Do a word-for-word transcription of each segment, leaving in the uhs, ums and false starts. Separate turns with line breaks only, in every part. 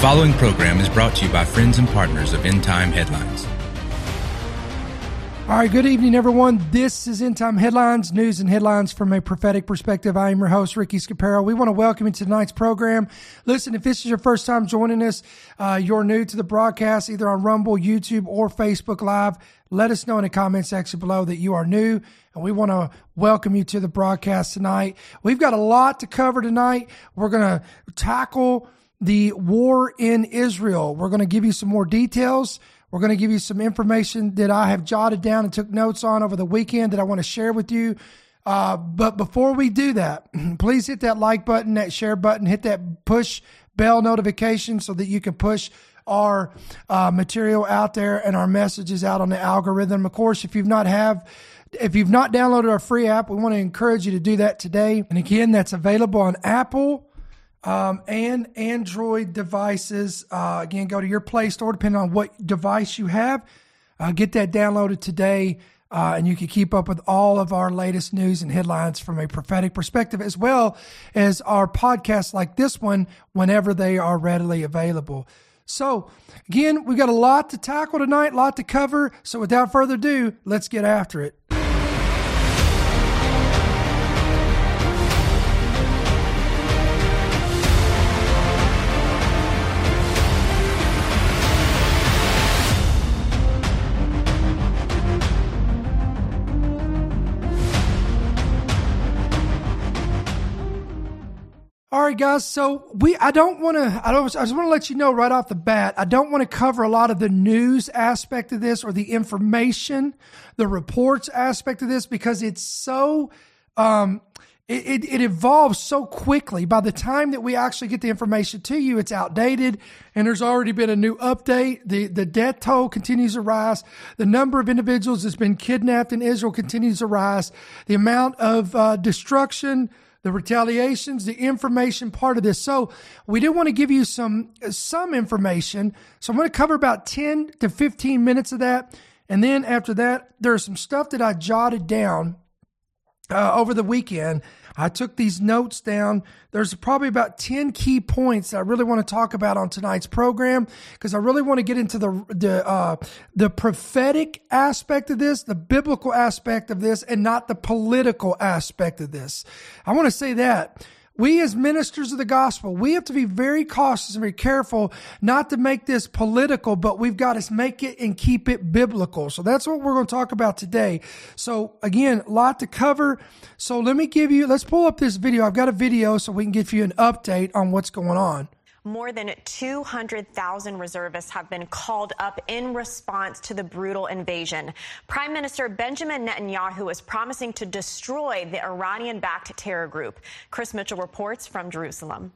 following program is brought to you by friends and partners of End Time Headlines.
All right, good evening, everyone. This is End Time Headlines, news and headlines from a prophetic perspective. I am your host, Ricky Scaparo. We want to welcome you to tonight's program. Listen, if this is your first time joining us, uh, you're new to the broadcast, either on Rumble, YouTube, or Facebook Live, let us know in the comment section below that you are new, and we want to welcome you to the broadcast tonight. We've got a lot to cover tonight. We're going to tackle the war in Israel. We're going to give you some more details. We're going to give you some information that I have jotted down and took notes on over the weekend that I want to share with you. Uh, but before we do that, please hit that like button, that share button, hit that push bell notification so that you can push our uh, material out there and our messages out on the algorithm. Of course, if you've not have, if you've not downloaded our free app, we want to encourage you to do that today. And again, that's available on Apple Um, and Android devices. Uh, again, go to your Play Store, depending on what device you have. Uh, get that downloaded today, uh, and you can keep up with all of our latest news and headlines from a prophetic perspective, as well as our podcasts like this one whenever they are readily available. So, again, we've got a lot to tackle tonight, a lot to cover. So, without further ado, let's get after it. All right, guys. So we, I don't want to, I don't, I just want to let you know right off the bat, I don't want to cover a lot of the news aspect of this or the information, the reports aspect of this, because it's so, um, it, it, it evolves so quickly. By the time that we actually get the information to you, it's outdated, and there's already been a new update. The, the death toll continues to rise. The number of individuals that's been kidnapped in Israel continues to rise. The amount of uh, destruction, the retaliations, the information part of this. So we do want to give you some some information. So I'm going to cover about ten to fifteen minutes of that. And then after that, there's some stuff that I jotted down uh, over the weekend. I took these notes down. There's probably about ten key points that I really want to talk about on tonight's program, because I really want to get into the the uh, the prophetic aspect of this, the biblical aspect of this, and not the political aspect of this. I want to say that we as ministers of the gospel, we have to be very cautious and very careful not to make this political, but we've got to make it and keep it biblical. So that's what we're going to talk about today. So again, a lot to cover. So let me give you, let's pull up this video. I've got a video so we can give you an update on what's going on.
More than two hundred thousand reservists have been called up in response to the brutal invasion. Prime Minister Benjamin Netanyahu is promising to destroy the Iranian-backed terror group. Chris Mitchell reports from Jerusalem.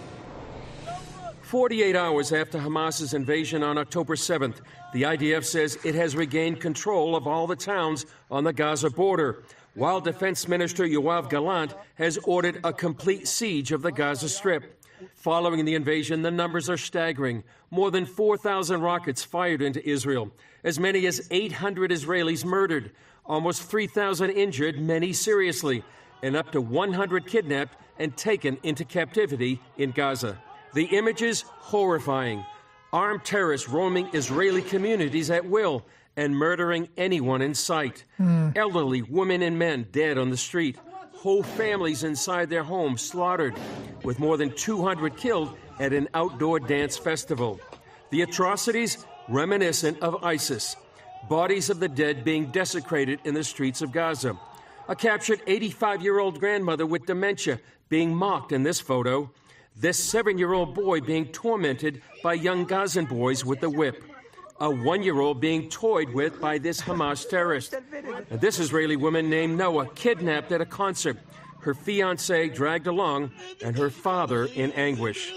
forty-eight hours after Hamas's invasion on October seventh, the I D F says it has regained control of all the towns on the Gaza border, while Defense Minister Yoav Gallant has ordered a complete siege of the Gaza Strip. Following the invasion, the numbers are staggering. More than four thousand rockets fired into Israel, as many as eight hundred Israelis murdered, almost three thousand injured, many seriously, and up to one hundred kidnapped and taken into captivity in Gaza. The images horrifying. Armed terrorists roaming Israeli communities at will and murdering anyone in sight. Mm. Elderly women and men dead on the street. Whole families inside their homes slaughtered, with more than two hundred killed at an outdoor dance festival. The atrocities reminiscent of ISIS. Bodies of the dead being desecrated in the streets of Gaza. A captured eighty-five-year-old grandmother with dementia being mocked in this photo. This seven-year-old boy being tormented by young Gazan boys with the whip. A one-year-old being toyed with by this Hamas terrorist. And this Israeli woman named Noah kidnapped at a concert. Her fiancé dragged along, and her father in anguish.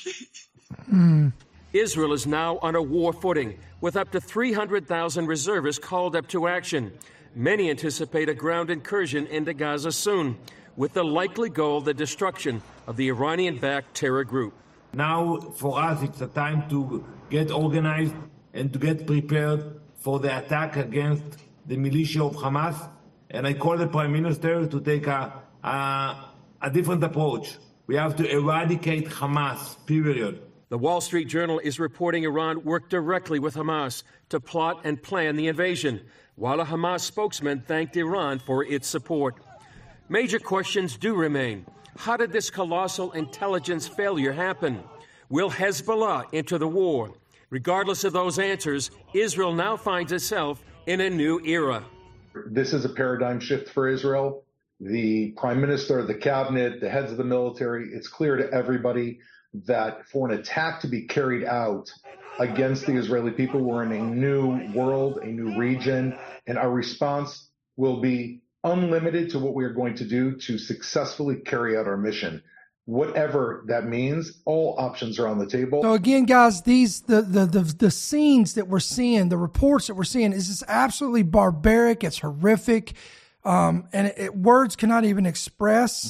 Mm. Israel is now on a war footing, with up to three hundred thousand reservists called up to action. Many anticipate a ground incursion into Gaza soon, with the likely goal the destruction of the Iranian-backed terror group.
Now, for us, it's a time to get organized and to get prepared for the attack against the militia of Hamas. And I call the Prime Minister to take a, a, a different approach. We have to eradicate Hamas, period.
The Wall Street Journal is reporting Iran worked directly with Hamas to plot and plan the invasion, while a Hamas spokesman thanked Iran for its support. Major questions do remain. How did this colossal intelligence failure happen? Will Hezbollah enter the war? Regardless of those answers, Israel now finds itself in a new era.
This is a paradigm shift for Israel. The prime minister, the cabinet, the heads of the military, it's clear to everybody that for an attack to be carried out against the Israeli people, we're in a new world, a new region, and our response will be unlimited to what we are going to do to successfully carry out our mission. Whatever that means, all options are on the table.
So again, guys, these the the the, the scenes that we're seeing, the reports that we're seeing, is just absolutely barbaric. It's horrific, um, and it, it, words cannot even express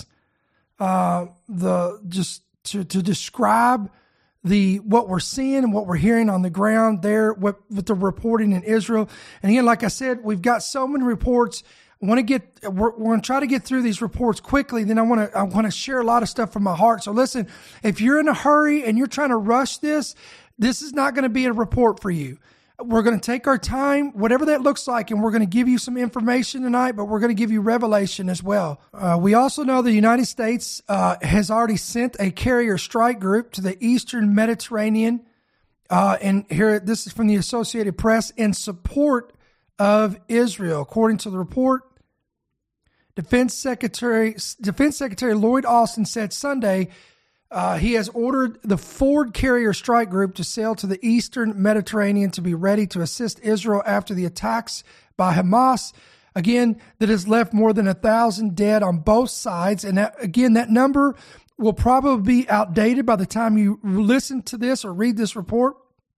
uh, the just to to describe the what we're seeing and what we're hearing on the ground there with, with the reporting in Israel. And again, like I said, we've got so many reports. I want to get, we're, we're going to try to get through these reports quickly. Then I want to, I want to share a lot of stuff from my heart. So listen, if you're in a hurry and you're trying to rush this, this is not going to be a report for you. We're going to take our time, whatever that looks like, and we're going to give you some information tonight, but we're going to give you revelation as well. Uh, we also know the United States uh, has already sent a carrier strike group to the Eastern Mediterranean. Uh, and here, this is from the Associated Press, in support of Israel. According to the report, Defense Secretary Defense Secretary Lloyd Austin said Sunday uh, he has ordered the Ford Carrier Strike Group to sail to the Eastern Mediterranean to be ready to assist Israel after the attacks by Hamas. Again, that has left more than a thousand dead on both sides. And that, again, that number will probably be outdated by the time you listen to this or read this report.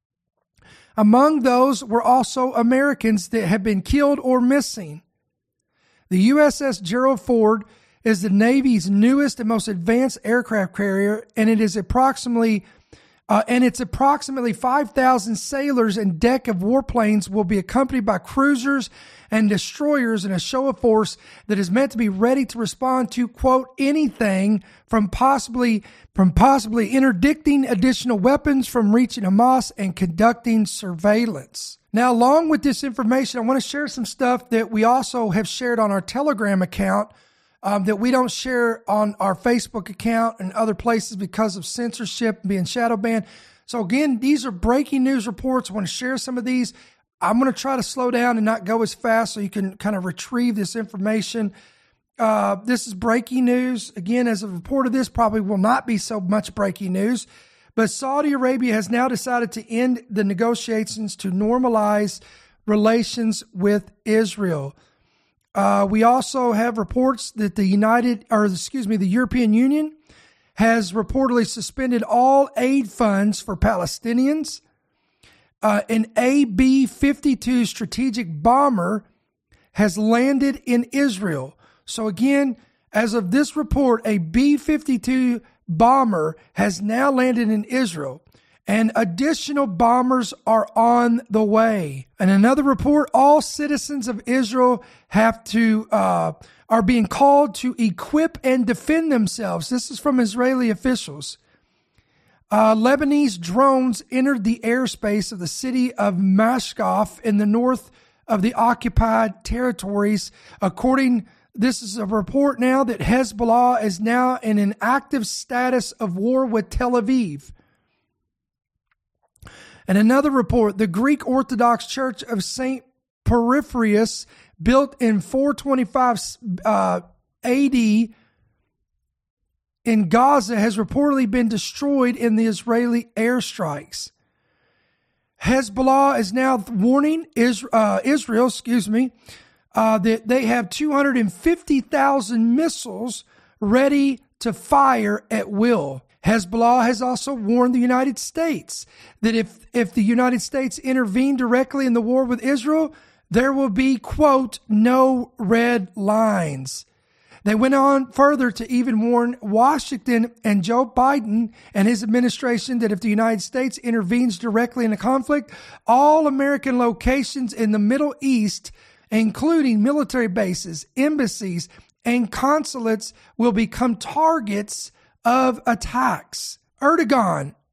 Among those were also Americans that have been killed or missing. The U S S Gerald Ford is the Navy's newest and most advanced aircraft carrier, and it is approximately uh, and its approximately five thousand sailors and deck of warplanes will be accompanied by cruisers and destroyers in a show of force that is meant to be ready to respond to, quote, anything from possibly from possibly interdicting additional weapons from reaching Hamas and conducting surveillance. Now, along with this information, I want to share some stuff that we also have shared on our Telegram account um, that we don't share on our Facebook account and other places because of censorship and being shadow banned. So again, these are breaking news reports. I want to share some of these. I'm going to try to slow down and not go as fast so you can kind of retrieve this information. Uh, this is breaking news. Again, as a report of this, probably will not be so much breaking news. But Saudi Arabia has now decided to end the negotiations to normalize relations with Israel. Uh, we also have reports that the United, or excuse me, the European Union has reportedly suspended all aid funds for Palestinians. Uh, an A B fifty-two strategic bomber has landed in Israel. So again, as of this report, a B fifty-two bomber has now landed in Israel, and additional bombers are on the way. And another report, all citizens of Israel have to uh, are being called to equip and defend themselves. This is from Israeli officials. Uh, Lebanese drones entered the airspace of the city of Mashkov in the north of the occupied territories. According, this is a report now that Hezbollah is now in an active status of war with Tel Aviv. And another report, the Greek Orthodox Church of Saint Porphyrius, built in four twenty-five uh, A D in Gaza, has reportedly been destroyed in the Israeli airstrikes. Hezbollah is now warning Israel, uh, Israel excuse me, uh, that they have two hundred fifty thousand missiles ready to fire at will. Hezbollah has also warned the United States that if, if the United States intervene directly in the war with Israel, there will be, quote, no red lines. They went on further to even warn Washington and Joe Biden and his administration that if the United States intervenes directly in the conflict, all American locations in the Middle East, including military bases, embassies, and consulates, will become targets of attacks. Erdogan,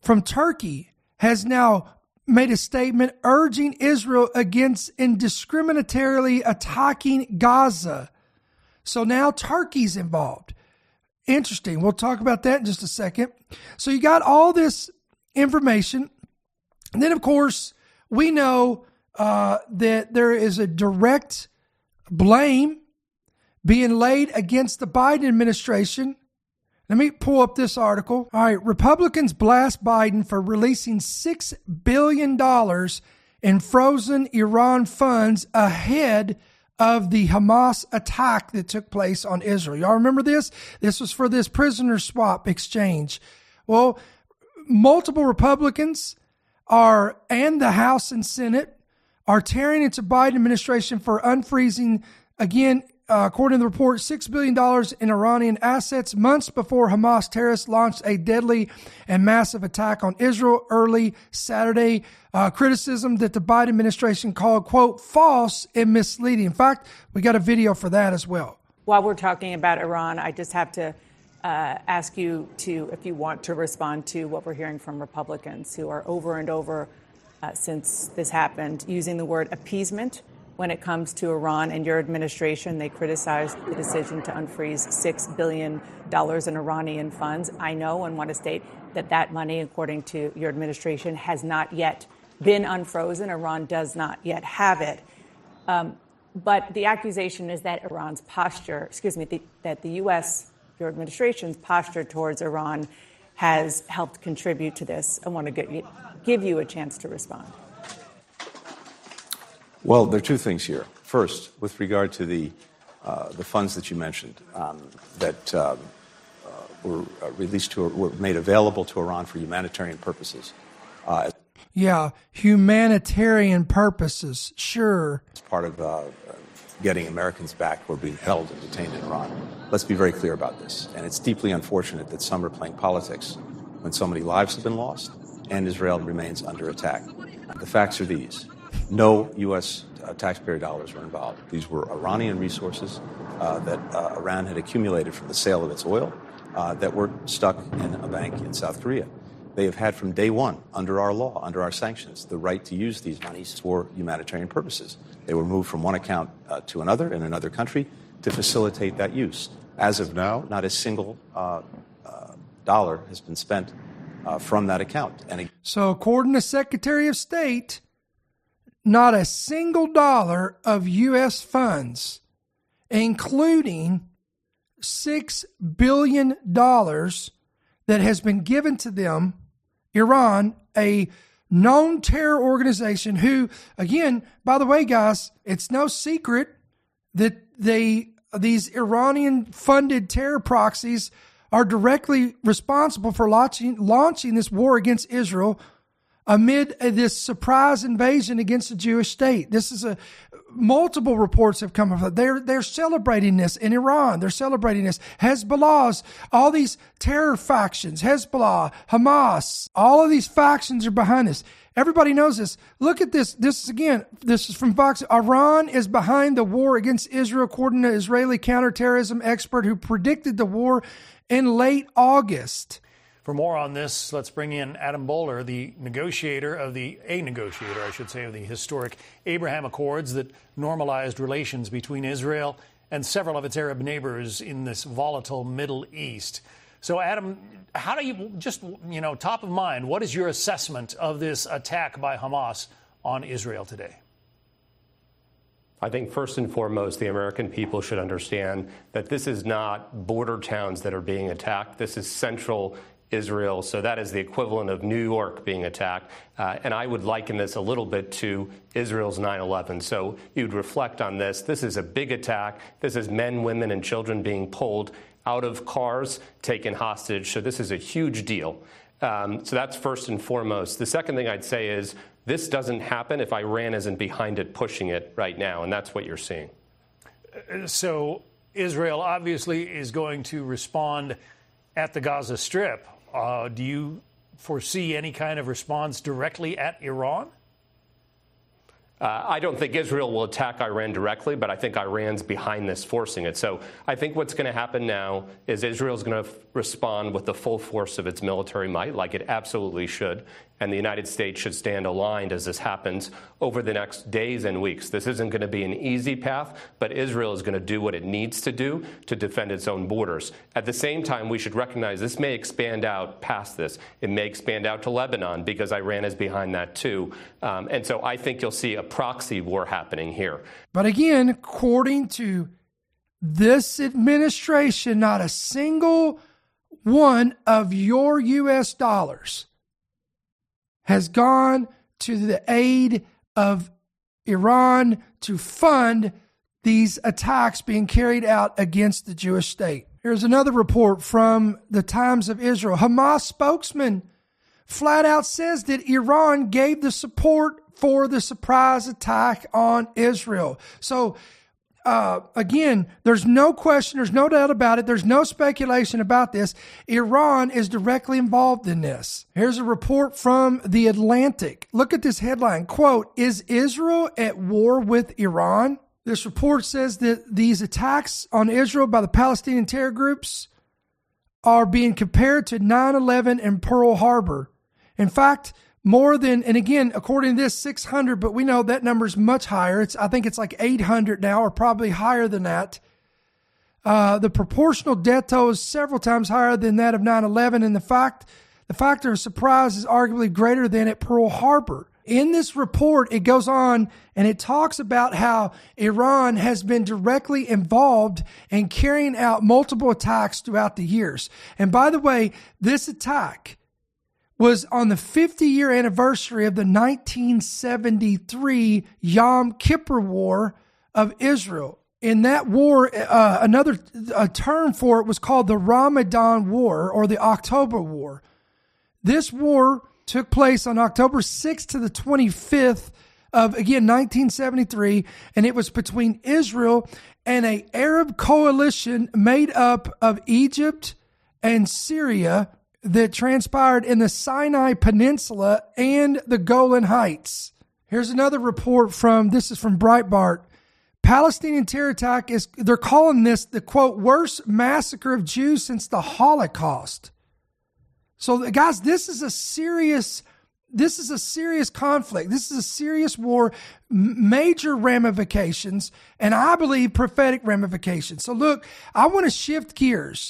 from Turkey has now made a statement urging Israel against indiscriminatorily attacking Gaza. So now Turkey's involved. Interesting. We'll talk about that in just a second. So you got all this information. And then, of course, we know uh, that there is a direct blame being laid against the Biden administration. Let me pull up this article. All right. Republicans blast Biden for releasing six billion dollars in frozen Iran funds ahead of the Hamas attack that took place on Israel. Y'all remember this? This was for this prisoner swap exchange. Well, multiple Republicans are, and the House and Senate, are tearing into Biden administration for unfreezing, again, Uh, according to the report, six billion dollars in Iranian assets months before Hamas terrorists launched a deadly and massive attack on Israel early Saturday. Uh, criticism that the Biden administration called, quote, false and misleading. In fact, we got a video for that as well.
While we're talking about Iran, I just have to uh, ask you to, if you want to respond to what we're hearing from Republicans who are over and over uh, since this happened, using the word appeasement when it comes to Iran and your administration. They criticized the decision to unfreeze six billion dollars in Iranian funds. I know and want to state that that money, according to your administration, has not yet been unfrozen. Iran does not yet have it. Um, but the accusation is that Iran's posture, excuse me, the, that the U S, your administration's posture towards Iran has helped contribute to this. I want to get you, give you a chance to respond.
Well, there are two things here. First, with regard to the uh, the funds that you mentioned um, that um, uh, were uh, released to, were made available to Iran for humanitarian purposes. Uh,
yeah, humanitarian purposes, sure.
As part of uh, getting Americans back who are being held and detained in Iran. Let's be very clear about this. And it's deeply unfortunate that some are playing politics when so many lives have been lost and Israel remains under attack. The facts are these. No U S uh, taxpayer dollars were involved. These were Iranian resources uh, that uh, Iran had accumulated from the sale of its oil uh, that were stuck in a bank in South Korea. They have had from day one, under our law, under our sanctions, the right to use these monies for humanitarian purposes. They were moved from one account uh, to another in another country to facilitate that use. As of now, not a single uh, uh, dollar has been spent uh, from that account. And
so according to Secretary of State, not a single dollar of U S funds, including six billion dollars that has been given to them, Iran, a known terror organization who, again, by the way, guys, it's no secret that they these Iranian-funded terror proxies are directly responsible for launching, launching this war against Israel amid this surprise invasion against the Jewish state. This is a multiple reports have come of. They're they're celebrating this in Iran. They're celebrating this. Hezbollah's, all these terror factions, Hezbollah, Hamas, all of these factions are behind this. Everybody knows this. Look at this. This is again, this is from Fox. Iran is behind the war against Israel, according to Israeli counterterrorism expert who predicted the war in late August.
For more on this, let's bring in Adam Boehler, the negotiator of the, a negotiator, I should say, of the historic Abraham Accords that normalized relations between Israel and several of its Arab neighbors in this volatile Middle East. So, Adam, how do you, just, you know, top of mind, what is your assessment of this attack by Hamas on Israel today?
I think first and foremost, the American people should understand that this is not border towns that are being attacked. This is central Israel, so that is the equivalent of New York being attacked. Uh, and I would liken this a little bit to Israel's nine eleven. So you'd reflect on this. This is a big attack. This is men, women, and children being pulled out of cars, taken hostage. So this is a huge deal. Um, so that's first and foremost. The second thing I'd say is this doesn't happen if Iran isn't behind it, pushing it right now, and that's what you're seeing.
So Israel obviously is going to respond at the Gaza Strip. Uh, do you foresee any kind of response directly at Iran?
Uh, I don't think Israel will attack Iran directly, but I think Iran's behind this, forcing it. So I think what's going to happen now is Israel's going to f- respond with the full force of its military might, like it absolutely should. And the United States should stand aligned as this happens over the next days and weeks. This isn't going to be an easy path, but Israel is going to do what it needs to do to defend its own borders. At the same time, we should recognize this may expand out past this. It may expand out to Lebanon because Iran is behind that too. Um, and so I think you'll see a proxy war happening here.
But again, according to this administration, not a single one of your U S dollars has gone to the aid of Iran to fund these attacks being carried out against the Jewish state. Here's another report from the Times of Israel. Hamas spokesman flat out says that Iran gave the support for the surprise attack on Israel. So, Uh, again, there's no question, there's no doubt about it, there's no speculation about this. Iran is directly involved in this. Here's a report from The Atlantic. Look at this headline, quote, "Is Israel at war with Iran?" This report says that these attacks on Israel by the Palestinian terror groups are being compared to nine eleven and Pearl Harbor. In fact, more than, and again, according to this, six hundred, but we know that number is much higher. It's, I think it's like eight hundred now, or probably higher than that. Uh, the proportional death toll is several times higher than that of nine eleven, and the fact, the factor of surprise is arguably greater than at Pearl Harbor. In this report, it goes on and it talks about how Iran has been directly involved in carrying out multiple attacks throughout the years. And by the way, this attack was on the fifty-year anniversary of the nineteen seventy-three Yom Kippur War of Israel. In that war, uh, another a term for it was called the Ramadan War or the October War. This war took place on October sixth to the twenty-fifth of, again, nineteen seventy-three, and it was between Israel and an Arab coalition made up of Egypt and Syria that transpired in the Sinai Peninsula and the Golan Heights. Here's another report from, this is from Breitbart. Palestinian terror attack is, they're calling this the, quote, worst massacre of Jews since the Holocaust. So, guys, this is a serious, this is a serious conflict. This is a serious war, major ramifications, and I believe prophetic ramifications. So, look, I want to shift gears.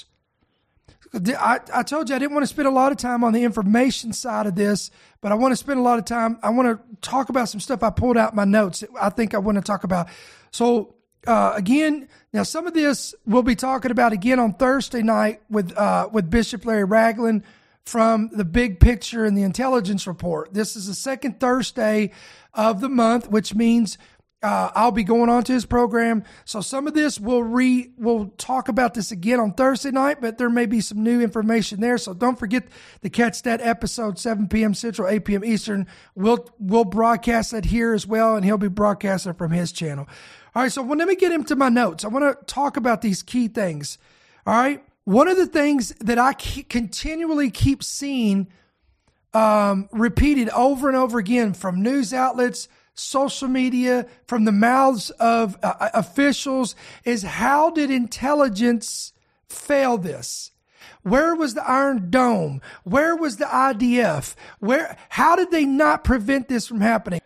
I, I told you I didn't want to spend a lot of time on the information side of this, but I want to spend a lot of time. I want to talk about some stuff I pulled out in my notes that I think I want to talk about. So, uh, again, now some of this we'll be talking about again on Thursday night with uh, with Bishop Larry Ragland from the Big Picture and the Intelligence Report. This is the second Thursday of the month, which means Uh, I'll be going on to his program. So some of this we'll re, we'll talk about this again on Thursday night, but there may be some new information there. So don't forget to catch that episode, seven p.m. Central, eight p.m. Eastern. We'll, we'll broadcast that here as well, and he'll be broadcasting from his channel. All right. So well, let me get into my notes. I want to talk about these key things. All right. One of the things that I keep, continually keep seeing, um, repeated over and over again from news outlets, social media, from the mouths of uh, officials, is how did intelligence fail this? Where was the Iron Dome? Where was the I D F? Where? How did they not prevent this from happening?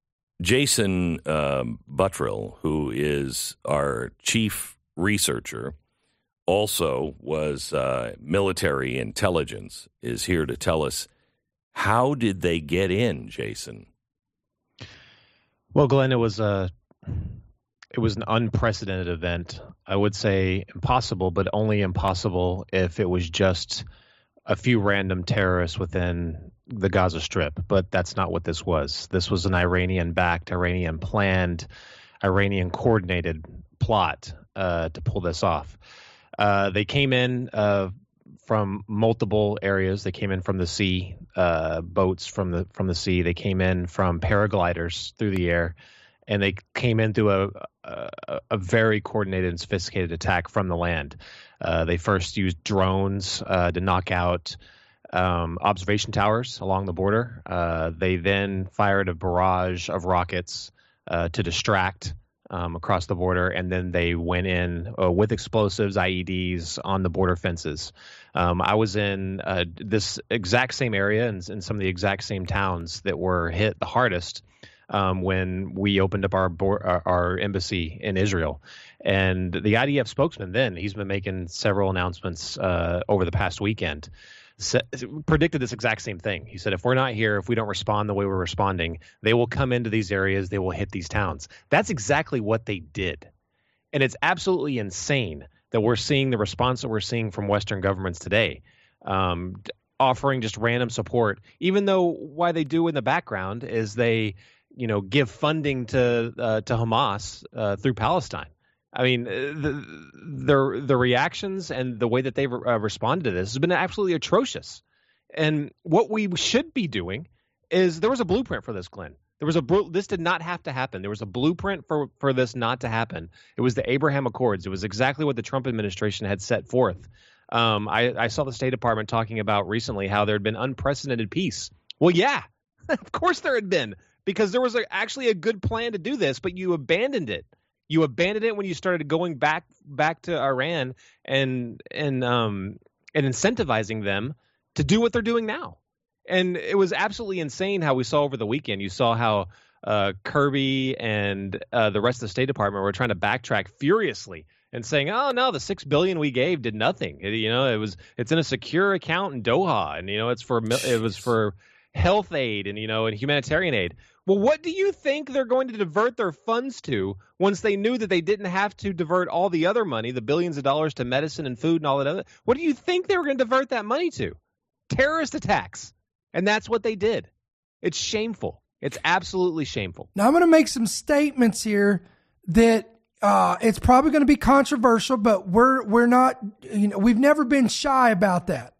Jason um, Buttrill, who is our chief researcher, also was uh, military intelligence, is here to tell us, how did they get in, Jason?
Well, Glenn, it was a it was an unprecedented event. I would say impossible, but only impossible if it was just a few random terrorists within the Gaza Strip. But that's not what this was. This was an Iranian-backed, Iranian-planned, Iranian-coordinated plot uh, to pull this off. Uh, they came in uh, from multiple areas. They came in from the sea, uh, boats from the from the sea. They came in from paragliders through the air, and they came in through a a, a very coordinated and sophisticated attack from the land. Uh, they first used drones uh, to knock out um, observation towers along the border. Uh, they then fired a barrage of rockets uh, to distract um, across the border, and then they went in uh, with explosives, I E Ds on the border fences. Um, I was in uh, this exact same area and in some of the exact same towns that were hit the hardest um, when we opened up our, bo- our our embassy in Israel. And the I D F spokesman then, he's been making several announcements uh, over the past weekend, said, predicted this exact same thing. He said, if we're not here, if we don't respond the way we're responding, they will come into these areas, they will hit these towns. That's exactly what they did. And it's absolutely insane that we're seeing the response that we're seeing from Western governments today, um, offering just random support, even though why they do in the background is they, you know, give funding to uh, to Hamas uh, through Palestine. I mean, the the, the reactions and the way that they've uh, responded to this has been absolutely atrocious. And what we should be doing is there was a blueprint for this, Glenn. There was a this did not have to happen. There was a blueprint for, for this not to happen. It was the Abraham Accords. It was exactly what the Trump administration had set forth. Um, I, I saw the State Department talking about recently how there had been unprecedented peace. Well, yeah, of course there had been, because there was a, actually a good plan to do this, but you abandoned it. You abandoned it when you started going back back to Iran and and um and incentivizing them to do what they're doing now. And it was absolutely insane how we saw over the weekend. You saw how uh, Kirby and uh, the rest of the State Department were trying to backtrack furiously and saying, "Oh no, the six billion dollars we gave did nothing. It, you know, it was it's in a secure account in Doha, and you know, it's for it was for health aid and you know and humanitarian aid." Well, what do you think they're going to divert their funds to once they knew that they didn't have to divert all the other money, the billions of dollars to medicine and food and all that other? What do you think they were going to divert that money to? Terrorist attacks. And that's what they did. It's shameful. It's absolutely shameful.
Now, I'm going to make some statements here that uh, it's probably going to be controversial, but we're we're not, you know, we've never been shy about that.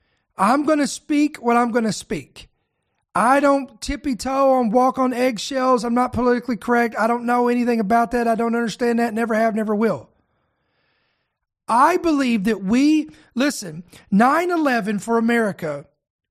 I'm going to speak what I'm going to speak. I don't tippy-toe on walk on eggshells. I'm not politically correct. I don't know anything about that. I don't understand that. Never have, never will. I believe that we, listen, nine eleven for America,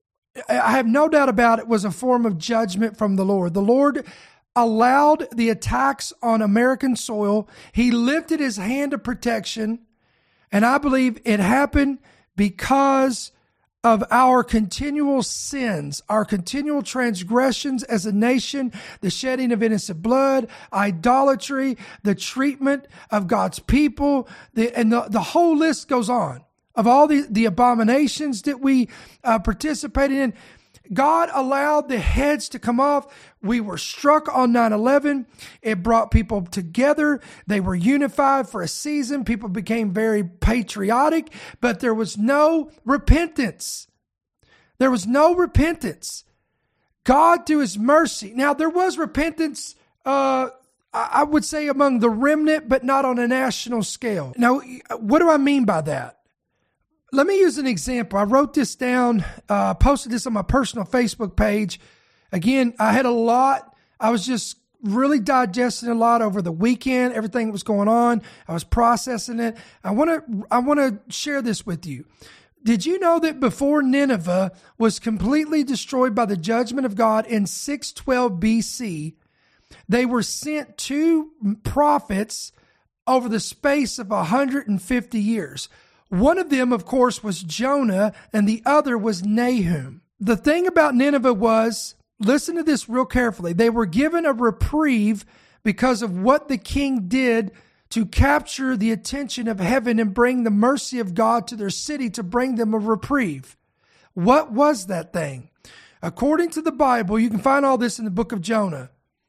I have no doubt about it, was a form of judgment from the Lord. The Lord allowed the attacks on American soil. He lifted his hand of protection, and I believe it happened because of our continual sins, our continual transgressions as a nation, the shedding of innocent blood, idolatry, the treatment of God's people, the, and the, the whole list goes on of all the, the abominations that we uh, participated in. God allowed the heads to come off. We were struck on nine eleven. It brought people together. They were unified for a season. People became very patriotic, but there was no repentance. There was no repentance. God, through his mercy. Now, there was repentance, uh, I would say, among the remnant, but not on a national scale. Now, what do I mean by that? Let me use an example. I wrote this down, uh, posted this on my personal Facebook page. Again, I had a lot. I was just really digesting a lot over the weekend, everything that was going on. I was processing it. I want to, I want to share this with you. Did you know that before Nineveh was completely destroyed by the judgment of God in six twelve B C, they were sent two prophets over the space of one hundred fifty years. One of them, of course, was Jonah, and the other was Nahum. The thing about Nineveh was, listen to this real carefully, they were given a reprieve because of what the king did to capture the attention of heaven and bring the mercy of God to their city to bring them a reprieve. What was that thing? According to the Bible, you can find all this in the book of Jonah.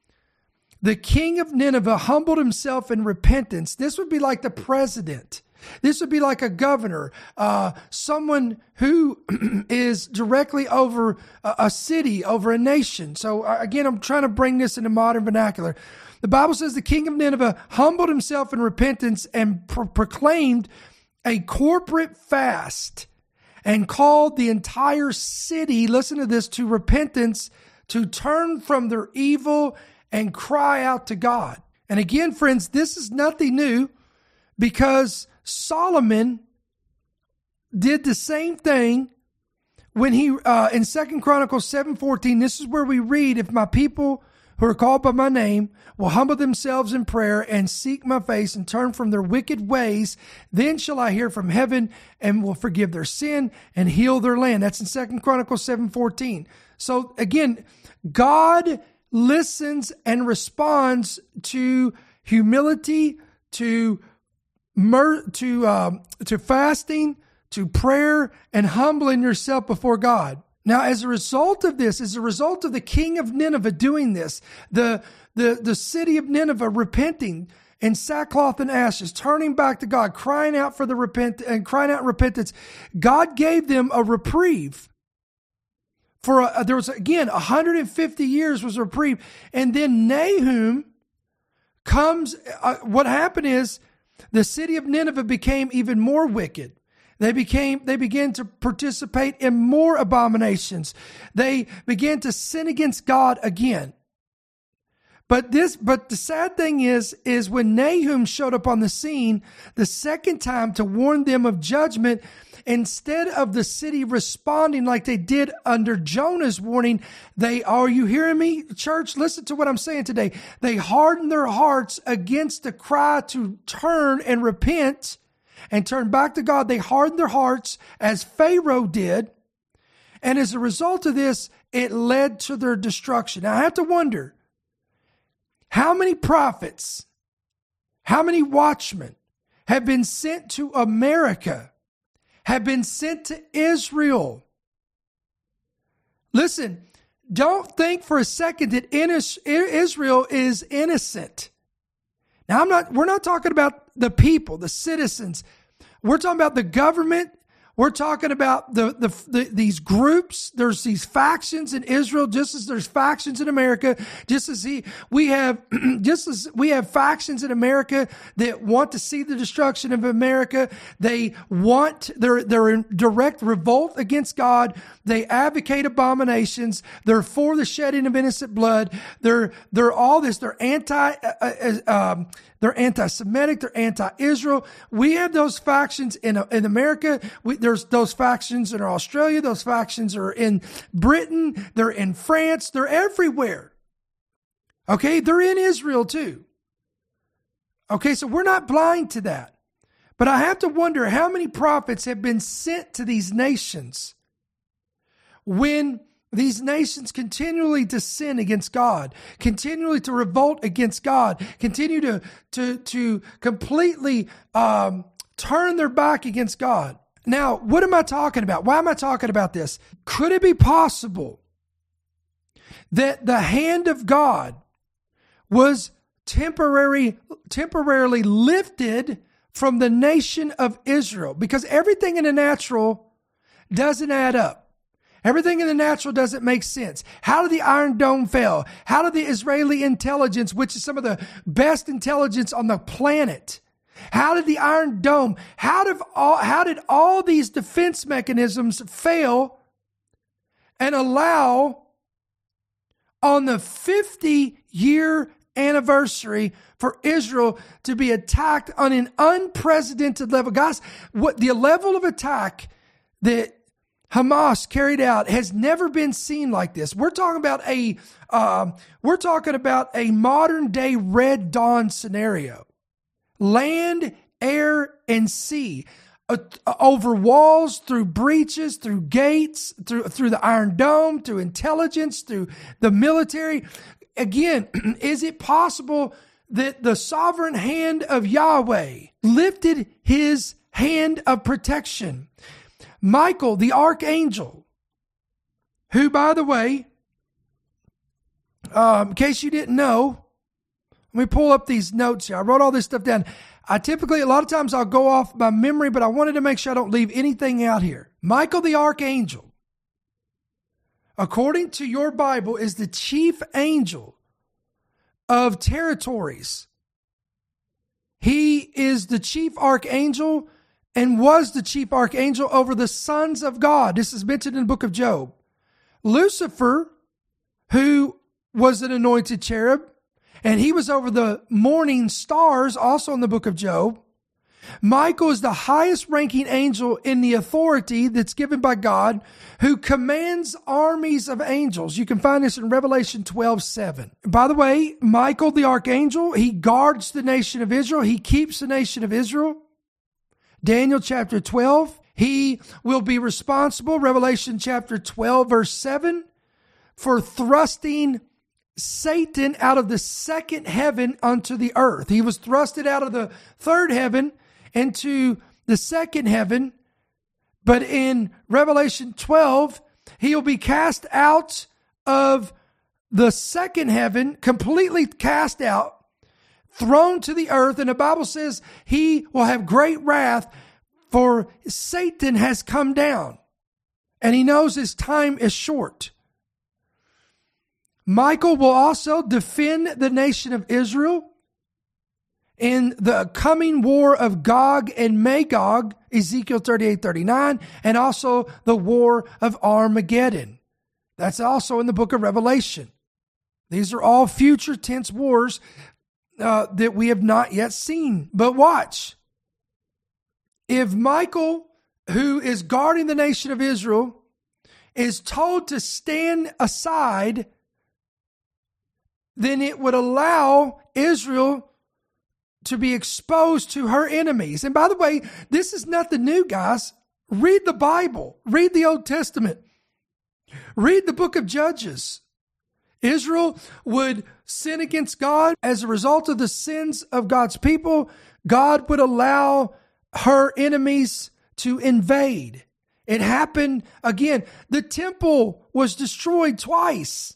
The king of Nineveh humbled himself in repentance. This would be like the president. This would be like a governor, uh, someone who is directly over a, a city, over a nation. So uh, again, I'm trying to bring this into modern vernacular. The Bible says the king of Nineveh humbled himself in repentance and pro- proclaimed a corporate fast and called the entire city, listen to this, to repentance, to turn from their evil and cry out to God. And again, friends, this is nothing new, because Solomon did the same thing when he, uh, in Second Chronicles seven fourteen, this is where we read, if my people who are called by my name will humble themselves in prayer and seek my face and turn from their wicked ways, then shall I hear from heaven and will forgive their sin and heal their land. That's in Second Chronicles seven fourteen. So again, God listens and responds to humility, to mer- to um, to fasting, to prayer, and humbling yourself before God. Now, as a result of this, as a result of the king of Nineveh doing this, the, the, the city of Nineveh repenting in sackcloth and ashes, turning back to God, crying out for the repent and crying out repentance, God gave them a reprieve. For a, there was, again, one hundred fifty years was a reprieve. And then Nahum comes, uh, what happened is the city of Nineveh became even more wicked. They became, they began to participate in more abominations. They began to sin against God again. But this, but the sad thing is, is when Nahum showed up on the scene the second time to warn them of judgment, instead of the city responding like they did under Jonah's warning, they, are you hearing me, church? Listen to what I'm saying today. They hardened their hearts against the cry to turn and repent and turn back to God. They hardened their hearts as Pharaoh did. And as a result of this, it led to their destruction. Now I have to wonder, how many prophets, how many watchmen have been sent to America, have been sent to Israel? Listen, don't think for a second that Israel is innocent. Now, I'm not, we're not talking about the people, the citizens. We're talking about the government. We're talking about the, the, the these groups. There's these factions in Israel, just as there's factions in America. Just as he, we have, just as we have factions in America that want to see the destruction of America. They want, they're they're in direct revolt against God. They advocate abominations. They're for the shedding of innocent blood. They're they're all this. They're anti. Uh, uh, um, They're anti-Semitic. They're anti-Israel. We have those factions in in America. We, there's those factions in Australia. Those factions are in Britain. They're in France. They're everywhere. Okay, they're in Israel too. Okay, so we're not blind to that. But I have to wonder how many prophets have been sent to these nations when these nations continually to sin against God, continually to revolt against God, continue to to to completely um, turn their back against God. Now, what am I talking about? Why am I talking about this? Could it be possible that the hand of God was temporary, temporarily lifted from the nation of Israel? Because everything in the natural doesn't add up. Everything in the natural doesn't make sense. How did the Iron Dome fail? How did the Israeli intelligence, which is some of the best intelligence on the planet, how did the Iron Dome, how did all, how did all these defense mechanisms fail and allow on the fifty-year anniversary for Israel to be attacked on an unprecedented level? Guys, what the level of attack that Hamas carried out has never been seen like this. We're talking about a, uh, we're talking about a modern day Red Dawn scenario. Land, air, and sea, uh, over walls, through breaches, through gates, through through the Iron Dome, through intelligence, through the military. Again, is it possible that the sovereign hand of Yahweh lifted his hand of protection? Michael, the archangel, who, by the way, um, in case you didn't know, let me pull up these notes here. I wrote all this stuff down. I typically, a lot of times I'll go off by memory, but I wanted to make sure I don't leave anything out here. Michael, the archangel, according to your Bible, is the chief angel of territories. He is the chief archangel and was the chief archangel over the sons of God. This is mentioned in the book of Job. Lucifer, who was an anointed cherub, and he was over the morning stars, also in the book of Job. Michael is the highest ranking angel in the authority that's given by God, who commands armies of angels. You can find this in Revelation twelve seven. By the way, Michael the archangel, he guards the nation of Israel. He keeps the nation of Israel. Daniel chapter twelve, he will be responsible, Revelation chapter twelve verse seven, for thrusting Satan out of the second heaven unto the earth. He was thrusted out of the third heaven into the second heaven. But in Revelation twelve, he'll be cast out of the second heaven, completely cast out, thrown to the earth. And the Bible says he will have great wrath, for Satan has come down and he knows his time is short. Michael will also defend the nation of Israel in the coming war of Gog and Magog, Ezekiel thirty-eight thirty-nine, and also the war of Armageddon. That's also in the book of Revelation. These are all future tense wars uh, that we have not yet seen. But watch. If Michael, who is guarding the nation of Israel, is told to stand aside, then it would allow Israel to be exposed to her enemies. And by the way, this is nothing new, guys. Read the Bible. Read the Old Testament. Read the book of Judges. Israel would sin against God. As a result of the sins of God's people, God would allow her enemies to invade. It happened again. The temple was destroyed twice.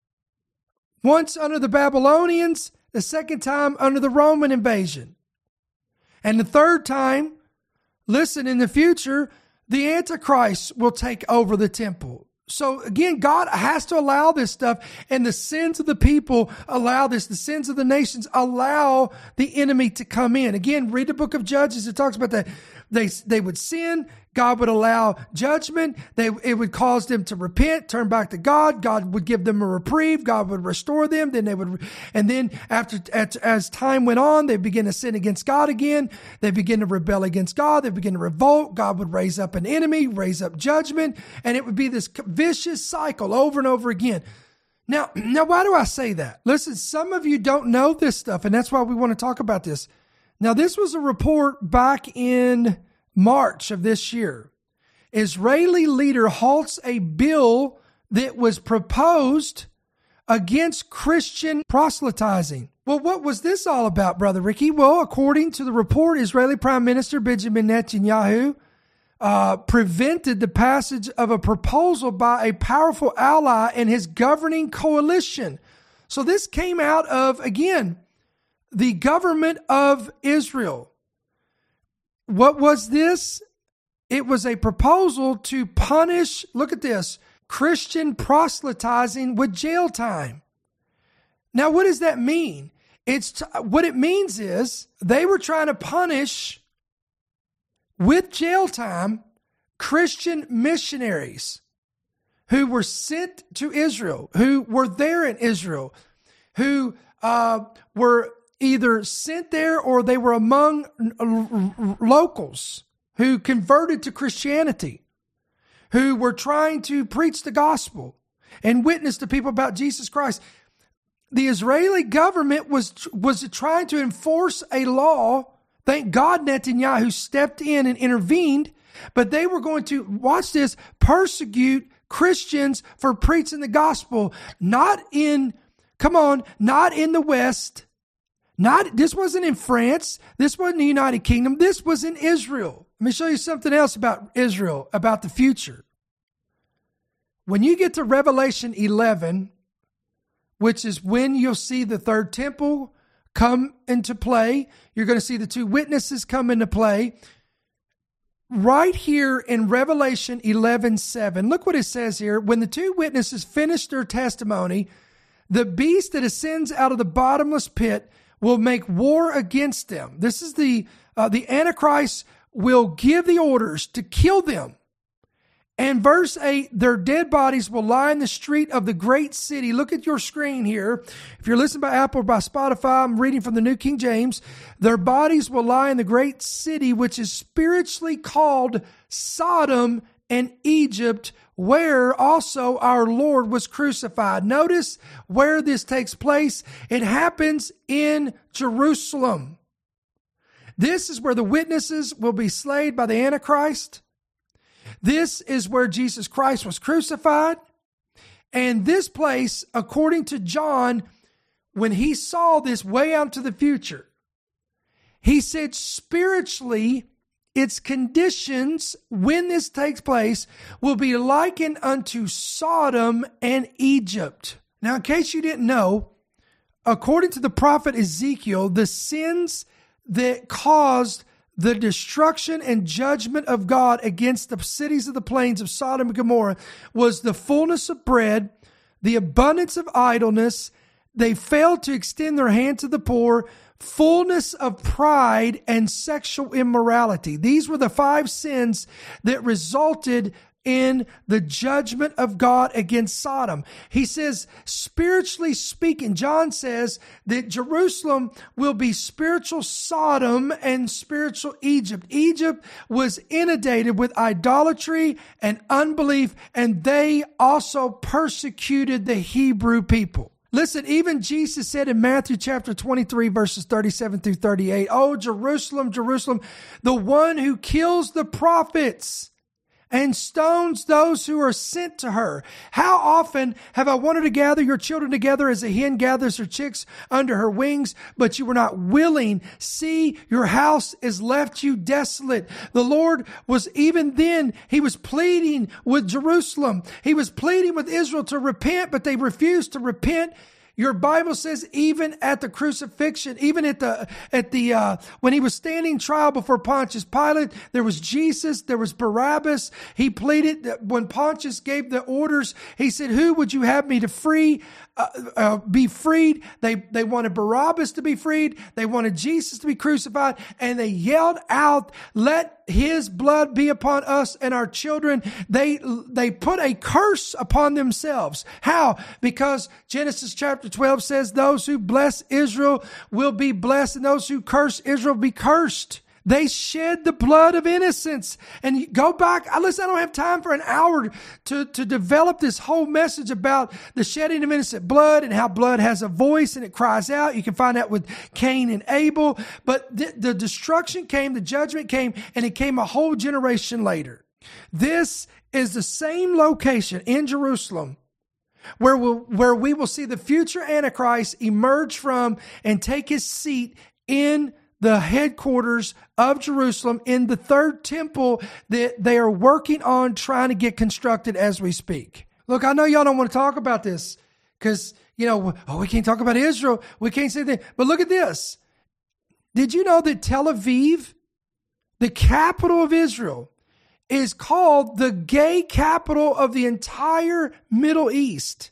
Once under the Babylonians, the second time under the Roman invasion. And the third time, listen, in the future, the Antichrist will take over the temple. So again, God has to allow this stuff, and the sins of the people allow this. The sins of the nations allow the enemy to come in. Again, read the book of Judges. It talks about that. They, they would sin. God would allow judgment. They, it would cause them to repent, turn back to God. God would give them a reprieve. God would restore them. Then they would, and then after, as, as time went on, they begin to sin against God again. They begin to rebel against God. They begin to revolt. God would raise up an enemy, raise up judgment, and it would be this vicious cycle over and over again. Now, now, why do I say that? Listen, some of you don't know this stuff, and that's why we want to talk about this. Now, this was a report back in March of this year. Israeli leader halts a bill that was proposed against Christian proselytizing. Well, what was this all about, Brother Ricky? Well, according to the report, Israeli Prime Minister Benjamin Netanyahu uh, prevented the passage of a proposal by a powerful ally in his governing coalition. So this came out of, again, the government of Israel. What was this? It was a proposal to punish, look at this, Christian proselytizing with jail time. Now, what does that mean? It's t- what it means is they were trying to punish with jail time Christian missionaries who were sent to Israel, who were there in Israel, who uh, were either sent there or they were among locals who converted to Christianity, who were trying to preach the gospel and witness to people about Jesus Christ. The Israeli government was, was trying to enforce a law. Thank God Netanyahu stepped in and intervened, but they were going to, watch this, persecute Christians for preaching the gospel, not in, come on, not in the West. Not, this wasn't in France. This wasn't the United Kingdom. This was in Israel. Let me show you something else about Israel, about the future. When you get to Revelation eleven, which is when you'll see the third temple come into play, you're going to see the two witnesses come into play. Right here in Revelation eleven seven, look what it says here. When the two witnesses finish their testimony, the beast that ascends out of the bottomless pit will make war against them. This is the, uh, the Antichrist will give the orders to kill them. And verse eight, their dead bodies will lie in the street of the great city. Look at your screen here. If you're listening by Apple or by Spotify, I'm reading from the New King James. Their bodies will lie in the great city, which is spiritually called Sodom and Egypt, where also our Lord was crucified. Notice where this takes place. It happens in Jerusalem. This is where the witnesses will be slain by the Antichrist. This is where Jesus Christ was crucified. And this place, according to John, when he saw this way out to the future, he said spiritually, its conditions when this takes place will be likened unto Sodom and Egypt. Now, in case you didn't know, according to the prophet Ezekiel, the sins that caused the destruction and judgment of God against the cities of the plains of Sodom and Gomorrah was the fullness of bread, the abundance of idleness. They failed to extend their hand to the poor, fullness of pride, and sexual immorality. These were the five sins that resulted in the judgment of God against Sodom. He says, spiritually speaking, John says that Jerusalem will be spiritual Sodom and spiritual Egypt. Egypt was inundated with idolatry and unbelief, and they also persecuted the Hebrew people. Listen, even Jesus said in Matthew chapter twenty-three, verses thirty-seven through thirty-eight, "Oh, Jerusalem, Jerusalem, the one who kills the prophets and stones those who are sent to her. How often have I wanted to gather your children together as a hen gathers her chicks under her wings, but you were not willing. See, your house is left you desolate." The Lord was even then, he was pleading with Jerusalem. He was pleading with Israel to repent, but they refused to repent. Your Bible says even at the crucifixion, even at the, at the, uh, when he was standing trial before Pontius Pilate, there was Jesus, there was Barabbas. He pleaded that when Pontius gave the orders, he said, "Who would you have me to free, uh, uh, be freed?" They, they wanted Barabbas to be freed. They wanted Jesus to be crucified, and they yelled out, "Let his blood be upon us and our children." They, they put a curse upon themselves. How? Because Genesis chapter twelve says, "Those who bless Israel will be blessed, and those who curse Israel will be cursed." They shed the blood of innocence. And you go back, listen, I don't have time for an hour to, to develop this whole message about the shedding of innocent blood and how blood has a voice and it cries out. You can find that with Cain and Abel. But the, the destruction came, the judgment came, and it came a whole generation later. This is the same location in Jerusalem where we'll, where we will see the future Antichrist emerge from and take his seat in the headquarters of Jerusalem, in the third temple that they are working on trying to get constructed as we speak. Look, I know y'all don't want to talk about this because, you know, oh, we can't talk about Israel. We can't say that. But look at this. Did you know that Tel Aviv, the capital of Israel, is called the gay capital of the entire Middle East?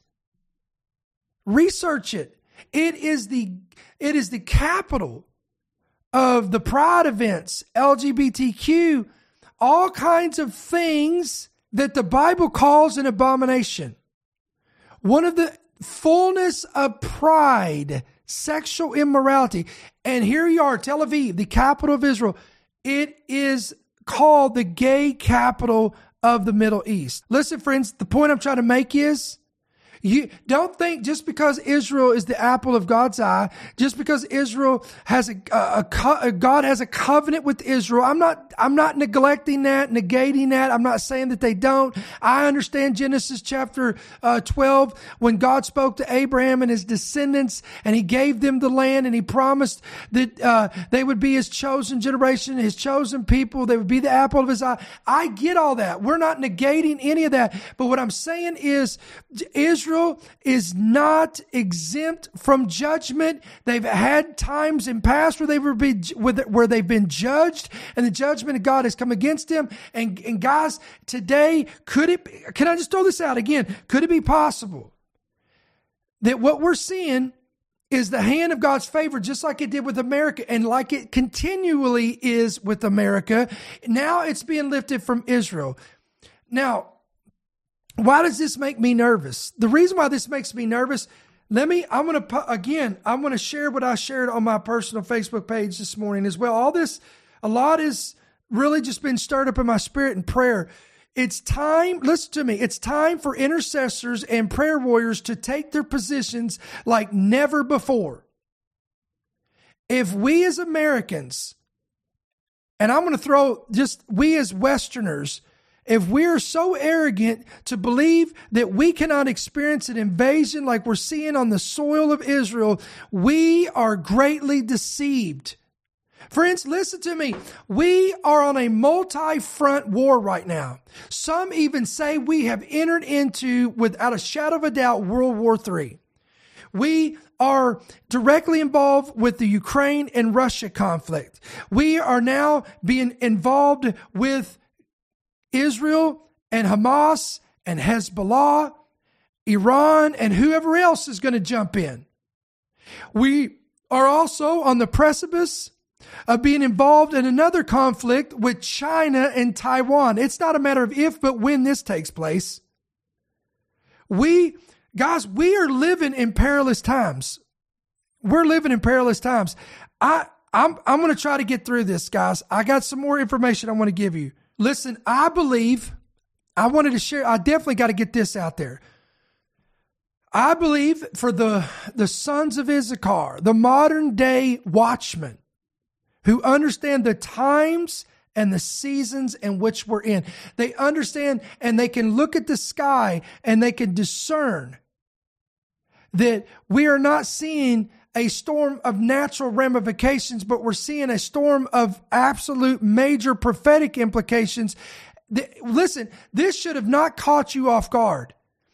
Research it. It is the, it is the capital of the pride events, L G B T Q, all kinds of things that the Bible calls an abomination. One of the fullness of pride, sexual immorality. And here you are, Tel Aviv, the capital of Israel. It is called the gay capital of the Middle East. Listen, friends, the point I'm trying to make is, you don't think just because Israel is the apple of God's eye, just because Israel has a, a, a, God has a covenant with Israel. I'm not, I'm not neglecting that, negating that. I'm not saying that they don't. I understand Genesis chapter uh, twelve, when God spoke to Abraham and his descendants, and he gave them the land, and he promised that uh, they would be his chosen generation, his chosen people. They would be the apple of his eye. I get all that. We're not negating any of that. But what I'm saying is, Israel is not exempt from judgment. They've had times in past where they were be, where they've been judged, and the judgment of God has come against them. And, and guys, today, could it be, can I just throw this out again? Could it be possible that what we're seeing is the hand of God's favor, just like it did with America, and like it continually is with America? Now it's being lifted from Israel. Now, why does this make me nervous? The reason why this makes me nervous, let me, I'm going to, again, I'm going to share what I shared on my personal Facebook page this morning as well. All this, a lot is really just been stirred up in my spirit and prayer. It's time, listen to me, it's time for intercessors and prayer warriors to take their positions like never before. If we as Americans, and I'm going to throw just we as Westerners, if we're so arrogant to believe that we cannot experience an invasion like we're seeing on the soil of Israel, we are greatly deceived. Friends, listen to me. We are on a multi-front war right now. Some even say we have entered into, without a shadow of a doubt, World War Three. We are directly involved with the Ukraine and Russia conflict. We are now being involved with Israel and Hamas and Hezbollah, Iran, and whoever else is going to jump in. We are also on the precipice of being involved in another conflict with China and Taiwan. It's not a matter of if, but when this takes place. We, guys, we are living in perilous times. We're living in perilous times. I, I'm, I'm going to try to get through this, guys. I got some more information I want to give you. Listen, I believe, I wanted to share, I definitely got to get this out there. I believe for the, the sons of Issachar, the modern day watchmen who understand the times and the seasons in which we're in, they understand and they can look at the sky and they can discern that we are not seeing a storm of natural ramifications, but we're seeing a storm of absolute major prophetic implications. Listen, this should have not caught you off guard.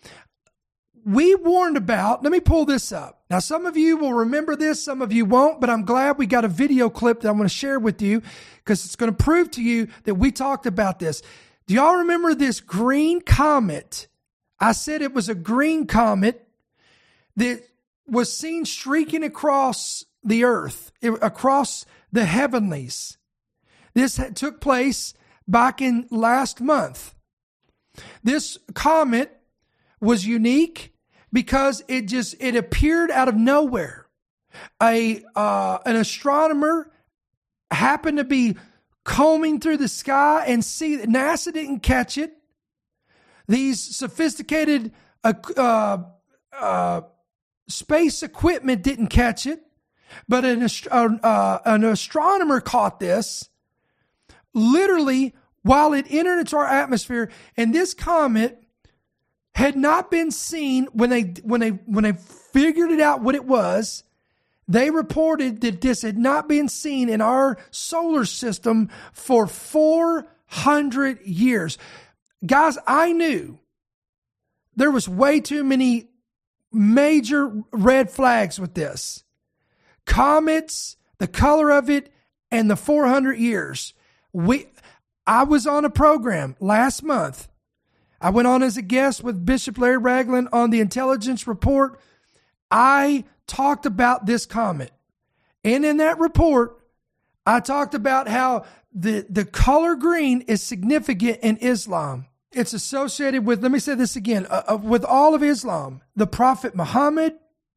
We warned about, let me pull this up. Now, some of you will remember this, some of you won't, but I'm glad we got a video clip that I'm going to share with you because it's going to prove to you that we talked about this. Do y'all remember this green comet? I said it was a green comet that was seen streaking across the earth, across the heavenlies. This took place back in last month. This comet was unique because it just, it appeared out of nowhere. A, uh, an astronomer happened to be combing through the sky and see that NASA didn't catch it. These sophisticated, uh, uh, uh space equipment didn't catch it, but an, uh, an astronomer caught this literally while it entered into our atmosphere. And this comet had not been seen when they when they when they figured it out what it was. They reported that this had not been seen in our solar system for four hundred years. Guys, I knew there was way too many major red flags with this. Comets, the color of it, and the four hundred years. We, I was on a program last month. I went on as a guest with Bishop Larry Ragland on the Intelligence Report. I talked about this comet. And in that report, I talked about how the, the color green is significant in Islam. It's associated with, let me say this again, uh, uh, with all of Islam. The Prophet Muhammad,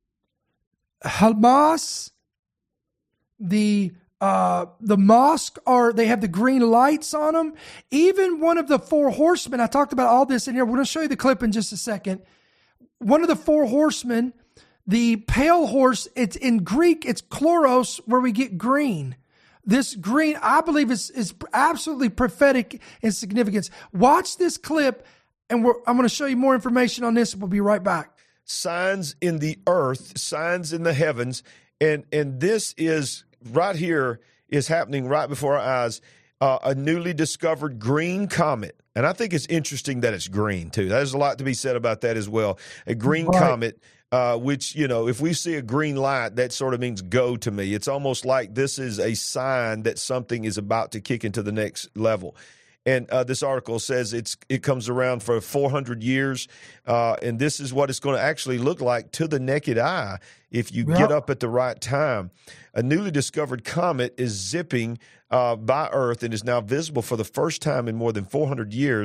Hamas, the uh, the mosque, are they have the green lights on them. Even one of the four horsemen, I talked about all this in here. We're going to show you the clip in just a second. One of the four horsemen, the pale horse, it's in Greek, it's chloros, where we get green. This green, I believe, is, is absolutely prophetic in significance. Watch this clip, and we're, I'm going to show you more information on this. We'll be right back.
Signs in the earth, signs in the heavens, and and this is right here is happening right before our eyes. Uh, a newly discovered green comet, and I think it's interesting that it's green too. There's a lot to be said about that as well. A green right. comet. Uh, which, you know, if we see a green light, that sort of means go to me. It's almost like this is a sign that something is about to kick into the next level. And uh, this article says it's it comes around for four hundred years, uh, and this is what it's going to actually look like to the naked eye if you yep. get up at the right time. A newly discovered comet is zipping uh, by Earth and is now visible for the first time in more than four hundred years.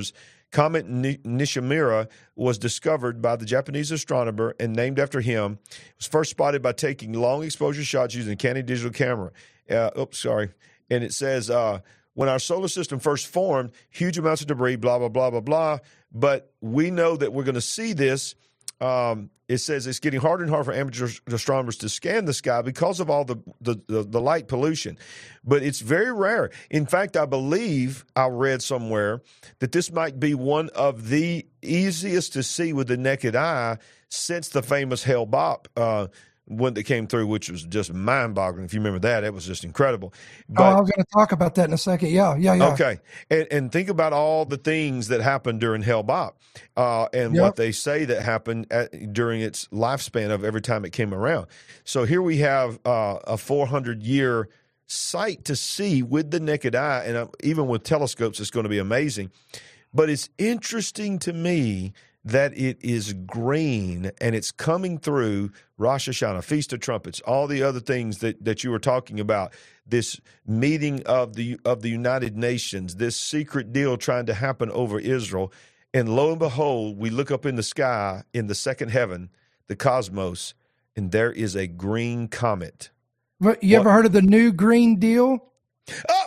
Comet Nishimura was discovered by the Japanese astronomer and named after him. It was first spotted by taking long exposure shots using a Canon digital camera. Uh, oops, sorry. And it says, uh, when our solar system first formed, huge amounts of debris, blah, blah, blah, blah, blah. But we know that we're going to see this. Um, it says it's getting harder and harder for amateur astronomers to scan the sky because of all the, the, the, the light pollution. But it's very rare. In fact, I believe I read somewhere that this might be one of the easiest to see with the naked eye since the famous Hale-Bopp uh one that came through, which was just mind-boggling. If you remember that, it was just incredible. But,
oh, I was going to talk about that in a second. Yeah, yeah, yeah.
Okay. And, and think about all the things that happened during Hale-Bopp uh, and
Yep.
what they say that happened at, during its lifespan of every time it came around. So here we have uh, a four hundred year sight to see with the naked eye, and uh, even with telescopes, it's going to be amazing. But it's interesting to me that it is green and it's coming through Rosh Hashanah, Feast of Trumpets, all the other things that, that you were talking about, this meeting of the of the United Nations, this secret deal trying to happen over Israel. And lo and behold, we look up in the sky in the second heaven, the cosmos, and there is a green comet.
But you
What?
ever heard of the new Green Deal?
Oh,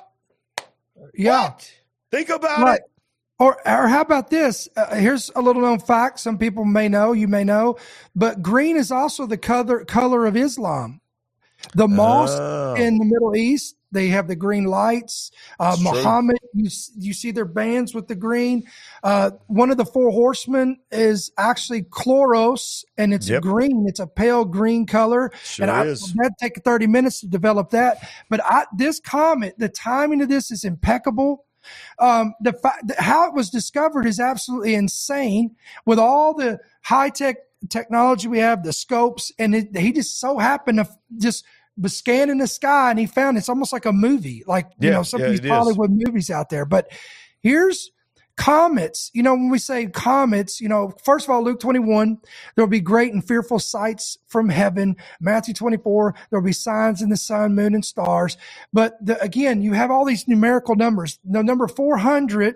Yeah.
what? Think about
Right.
it.
Or, or how about this? Uh, here's a little known fact. Some people may know, you may know, but green is also the color color of Islam. The mosque
Oh.
in the Middle East, they have the green lights. Uh,
It's true.
Muhammad, you s- you see their bands with the green. Uh, one of the four horsemen is actually chloros, and it's
Yep.
green. It's a pale green color.
Sure
and I,
is.
that'd take thirty minutes to develop that. But I, this comet, the timing of this is impeccable. Um, the fact how it was discovered is absolutely insane with all the high tech technology we have, the scopes, and it, he just so happened to f- just was scanning the sky and he found it's almost like a movie, like you
Yeah,
know some
yeah,
of these
it is.
Hollywood movies out there. But here's comets. You know, when we say comets, you know, first of all, Luke twenty-one, there will be great and fearful sights from heaven. Matthew twenty-four, there will be signs in the sun, moon, and stars. But the, again, you have all these numerical numbers. The number four hundred,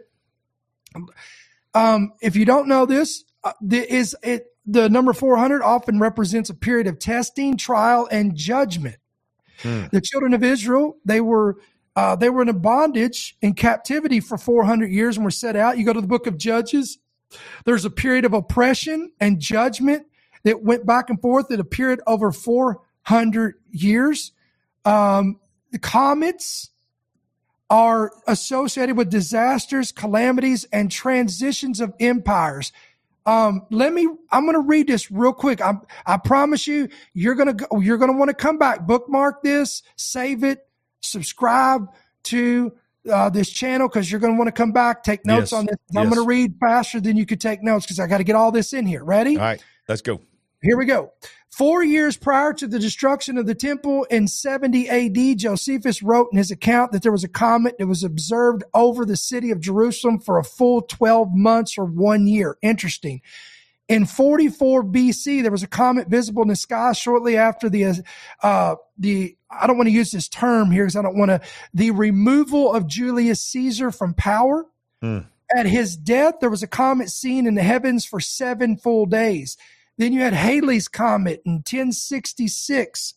um, if you don't know this, uh, the, is it the number four hundred often represents a period of testing, trial, and judgment.
Hmm.
The children of Israel, they were uh, they were in a bondage in captivity for four hundred years and were set out. You go to the book of Judges, there's a period of oppression and judgment that went back and forth at a period over four hundred years. Um, the comets are associated with disasters, calamities, and transitions of empires. Um, let me, I'm going to read this real quick. I'm, I promise you, you're going to go, you're going to want to come back, bookmark this, save it, subscribe to uh, this channel because you're going to want to come back, take notes
Yes.
on this. I'm
Yes.
going to read faster than you could take notes because I got to get all this in here. Ready?
All right, let's go.
Here we go. Four years prior to the destruction of the temple in seventy A D, Josephus wrote in his account that there was a comet that was observed over the city of Jerusalem for a full twelve months or one year. Interesting. In forty-four B C, there was a comet visible in the sky shortly after the, uh, the, I don't want to use this term here because I don't want to, the removal of Julius Caesar from power.
Hmm.
At his death, there was a comet seen in the heavens for seven full days. Then you had Halley's Comet in ten sixty-six.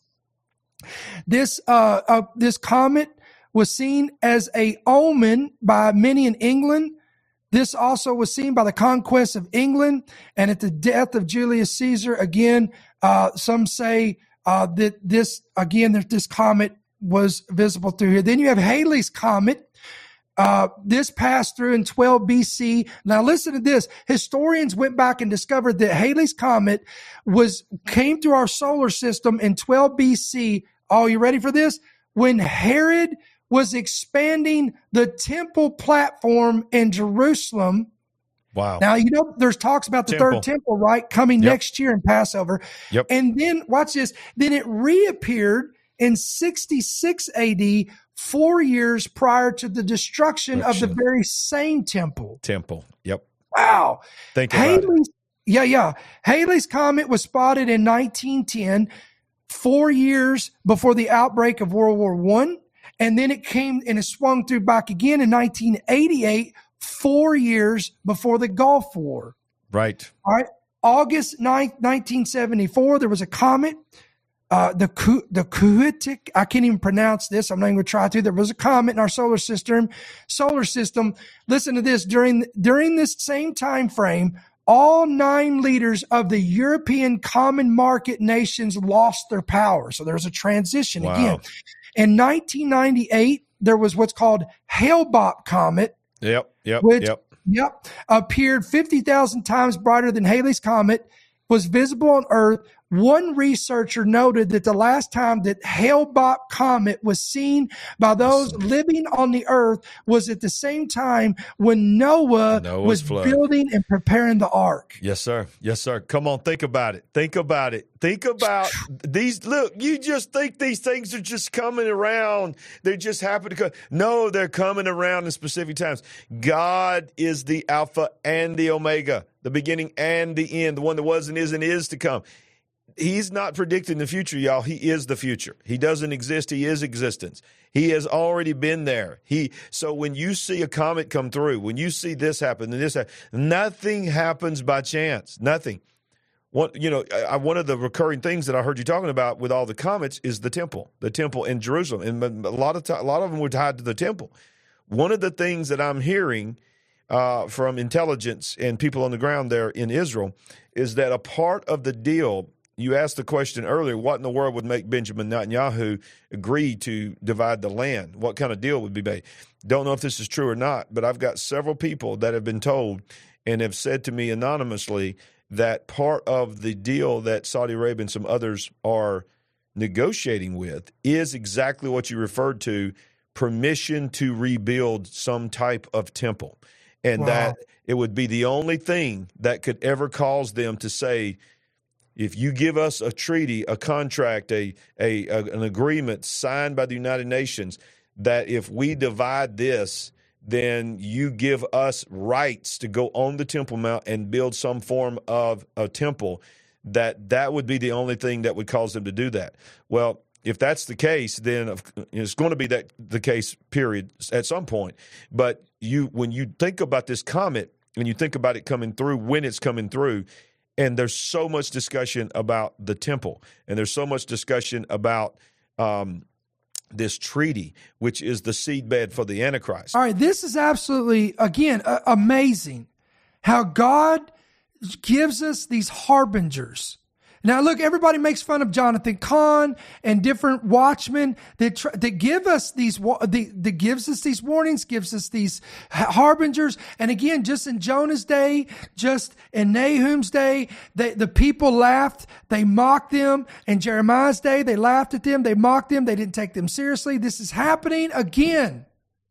This, uh, uh, this comet was seen as a omen by many in England. This also was seen by the conquest of England. And at the death of Julius Caesar, again, uh, some say uh, that this, again, that this comet was visible through here. Then you have Halley's Comet. Uh, this passed through in twelve B C. Now listen to this. Historians went back and discovered that Halley's Comet was came through our solar system in twelve B C. Oh, you ready for this? When Herod was expanding the temple platform in Jerusalem.
Wow.
Now, you know, there's talks about the
Temple.
third temple, right? Coming
Yep.
next year in Passover.
Yep.
And then watch this. Then it reappeared in sixty-six A D, four years prior to the destruction of the
Destruction.
very same temple.
Temple. Yep.
Wow.
Think about it.
Halley's, yeah, yeah. Halley's Comet was spotted in nineteen ten, four years before the outbreak of World War One. And then it came and it swung through back again in nineteen eighty-eight, four years before the Gulf War.
Right.
All right. August ninth, nineteen seventy-four, there was a comet. Uh, the the Kuitik, I can't even pronounce this. I'm not even going to try to. There was a comet in our solar system. Solar system. Listen to this. During during this same time frame, all nine leaders of the European common market nations lost their power. So there was a transition
Wow.
again. In nineteen ninety-eight, there was what's called Hale-Bopp comet.
Yep. Yep.
Which,
yep.
Yep. Appeared fifty thousand times brighter than Halley's Comet, was visible on Earth. One researcher noted that the last time that Hale-Bopp Comet was seen by those living on the Earth was at the same time when Noah
Noah's
was
flood.
building and preparing the ark.
Yes, sir. Yes, sir. Come on, think about it. Think about it. Think about these. Look, you just think these things are just coming around. They just happen to come. No, they're coming around in specific times. God is the Alpha and the Omega, the beginning and the end, the one that was and is and is to come. He's not predicting the future, y'all. He is the future. He doesn't exist. He is existence. He has already been there. He so when you see a comet come through, when you see this happen and this happen, nothing happens by chance. Nothing. One, you know, I, one of the recurring things that I heard you talking about with all the comets is the temple, the temple in Jerusalem, and a lot of t- a lot of them were tied to the temple. One of the things that I'm hearing uh, from intelligence and people on the ground there in Israel is that a part of the deal. You asked the question earlier, what in the world would make Benjamin Netanyahu agree to divide the land? What kind of deal would be made? Don't know if this is true or not, but I've got several people that have been told and have said to me anonymously that part of the deal that Saudi Arabia and some others are negotiating with is exactly what you referred to, permission to rebuild some type of temple. And wow. that it would be the only thing that could ever cause them to say, if you give us a treaty, a contract, a, a, a an agreement signed by the United Nations that if we divide this, then you give us rights to go on the Temple Mount and build some form of a temple, that that would be the only thing that would cause them to do that. Well, if that's the case, then it's going to be that the case, period, at some point. But you, when you think about this comet and you think about it coming through, when it's coming through, and there's so much discussion about the temple, and there's so much discussion about um, this treaty, which is the seedbed for the Antichrist.
All right, this is absolutely, again, uh, amazing how God gives us these harbingers. Now, look, everybody makes fun of Jonathan Cahn and different watchmen that tr- that give us these the, that gives us these warnings, gives us these harbingers. And again, just in Jonah's day, just in Nahum's day, they, the people laughed, they mocked them. In Jeremiah's day, they laughed at them, they mocked them, they didn't take them seriously. This is happening again.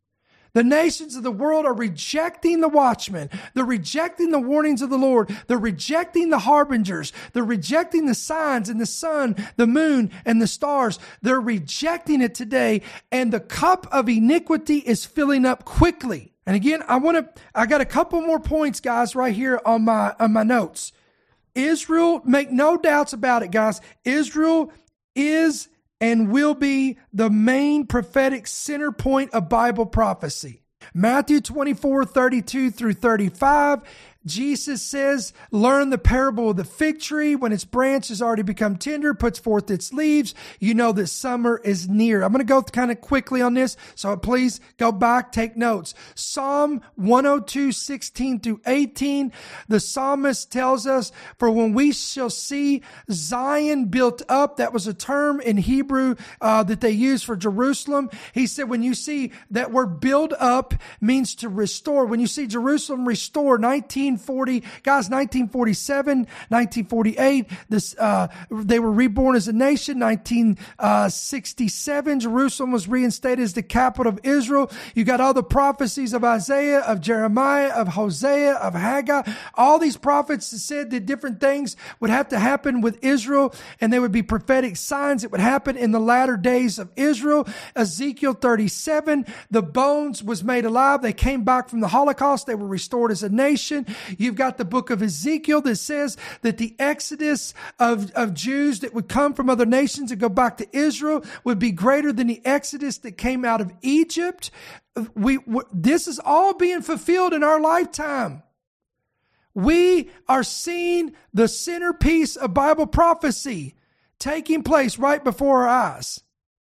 The nations of the world are rejecting the watchmen. They're rejecting the warnings of the Lord. They're rejecting the harbingers. They're rejecting the signs in the sun, the moon, and the stars. They're rejecting it today, and the cup of iniquity is filling up quickly. And again, I want to, I got a couple more points, guys, right here on my, on my notes. Israel, make no doubts about it, guys. Israel is and will be the main prophetic center point of Bible prophecy. Matthew twenty-four, thirty-two through thirty-five, Jesus says, learn the parable of the fig tree. When its branch has already become tender, puts forth its leaves, you know that summer is near. I'm going to go kind of quickly on this, so please go back, take notes. Psalm one oh two, sixteen through eighteen, the psalmist tells us, for when we shall see Zion built up, that was a term in Hebrew uh, that they used for Jerusalem. He said, when you see that word build up means to restore. When you see Jerusalem restored, nineteen forty, guys, nineteen forty-seven, nineteen forty-eight, this, uh, they were reborn as a nation. nineteen sixty-seven, Jerusalem was reinstated as the capital of Israel. You got all the prophecies of Isaiah, of Jeremiah, of Hosea, of Haggai. All these prophets said that different things would have to happen with Israel, and they would be prophetic signs that would happen in the latter days of Israel. Ezekiel thirty-seven, the bones was made alive. They came back from the Holocaust. They were restored as a nation. You've got the book of Ezekiel that says that the exodus of, of Jews that would come from other nations and go back to Israel would be greater than the exodus that came out of Egypt. We, we this is all being fulfilled in our lifetime. We are seeing the centerpiece of Bible prophecy taking place right before our eyes.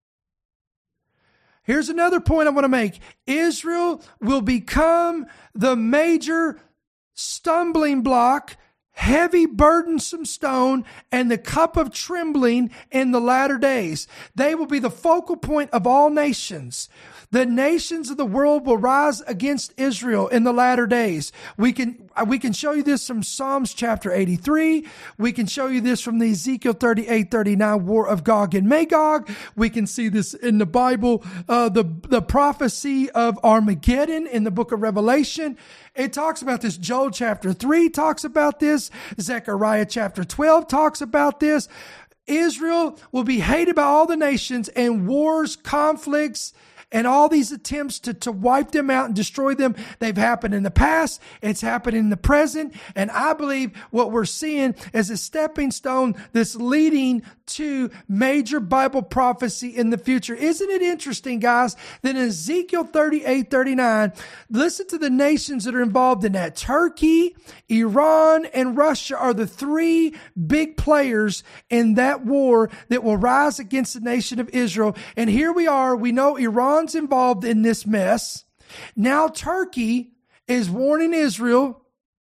Here's another point I want to make. Israel will become the major stumbling block, heavy burdensome stone, and the cup of trembling in the latter days. They will be the focal point of all nations. The nations of the world will rise against Israel in the latter days. We can, we can show you this from Psalms chapter eighty-three. We can show you this from the Ezekiel thirty-eight, thirty-nine war of Gog and Magog. We can see this in the Bible, uh, the, the prophecy of Armageddon in the book of Revelation. It talks about this. Joel chapter three talks about this. Zechariah chapter twelve talks about this. Israel will be hated by all the nations, and wars, conflicts, and all these attempts to, to wipe them out and destroy them, they've happened in the past. It's happened in the present. And I believe what we're seeing is a stepping stone that's leading to major Bible prophecy in the future. Isn't it interesting, guys, that in Ezekiel thirty-eight, thirty-nine, listen to the nations that are involved in that. Turkey, Iran, and Russia are the three big players in that war that will rise against the nation of Israel. And here we are. We know Iran's involved in this mess. Now Turkey is warning Israel.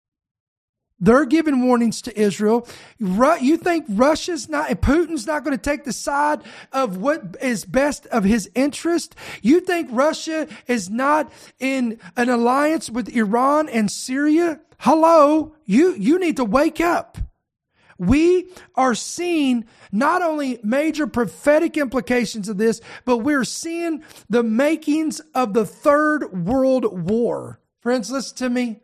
They're giving warnings to Israel. You think Russia's not, Putin's not going to take the side of what is best of his interest? You think Russia is not in an alliance with Iran and Syria? Hello, you, you need to wake up. We are seeing not only major prophetic implications of this, but we're seeing the makings of the Third World War. Friends, listen to me.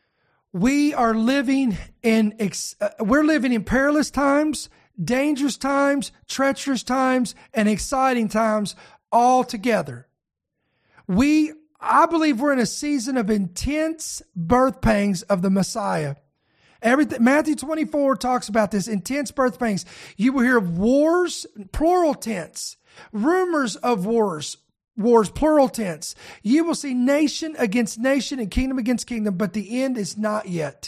We are living in, uh, we're living in perilous times, dangerous times, treacherous times, and exciting times all together. We, I believe we're in a season of intense birth pangs of the Messiah. Everything, Matthew twenty-four talks about this, intense birth pangs. You will hear of wars, plural tense, rumors of wars, wars, plural tense. You will see nation against nation and kingdom against kingdom, but the end is not yet.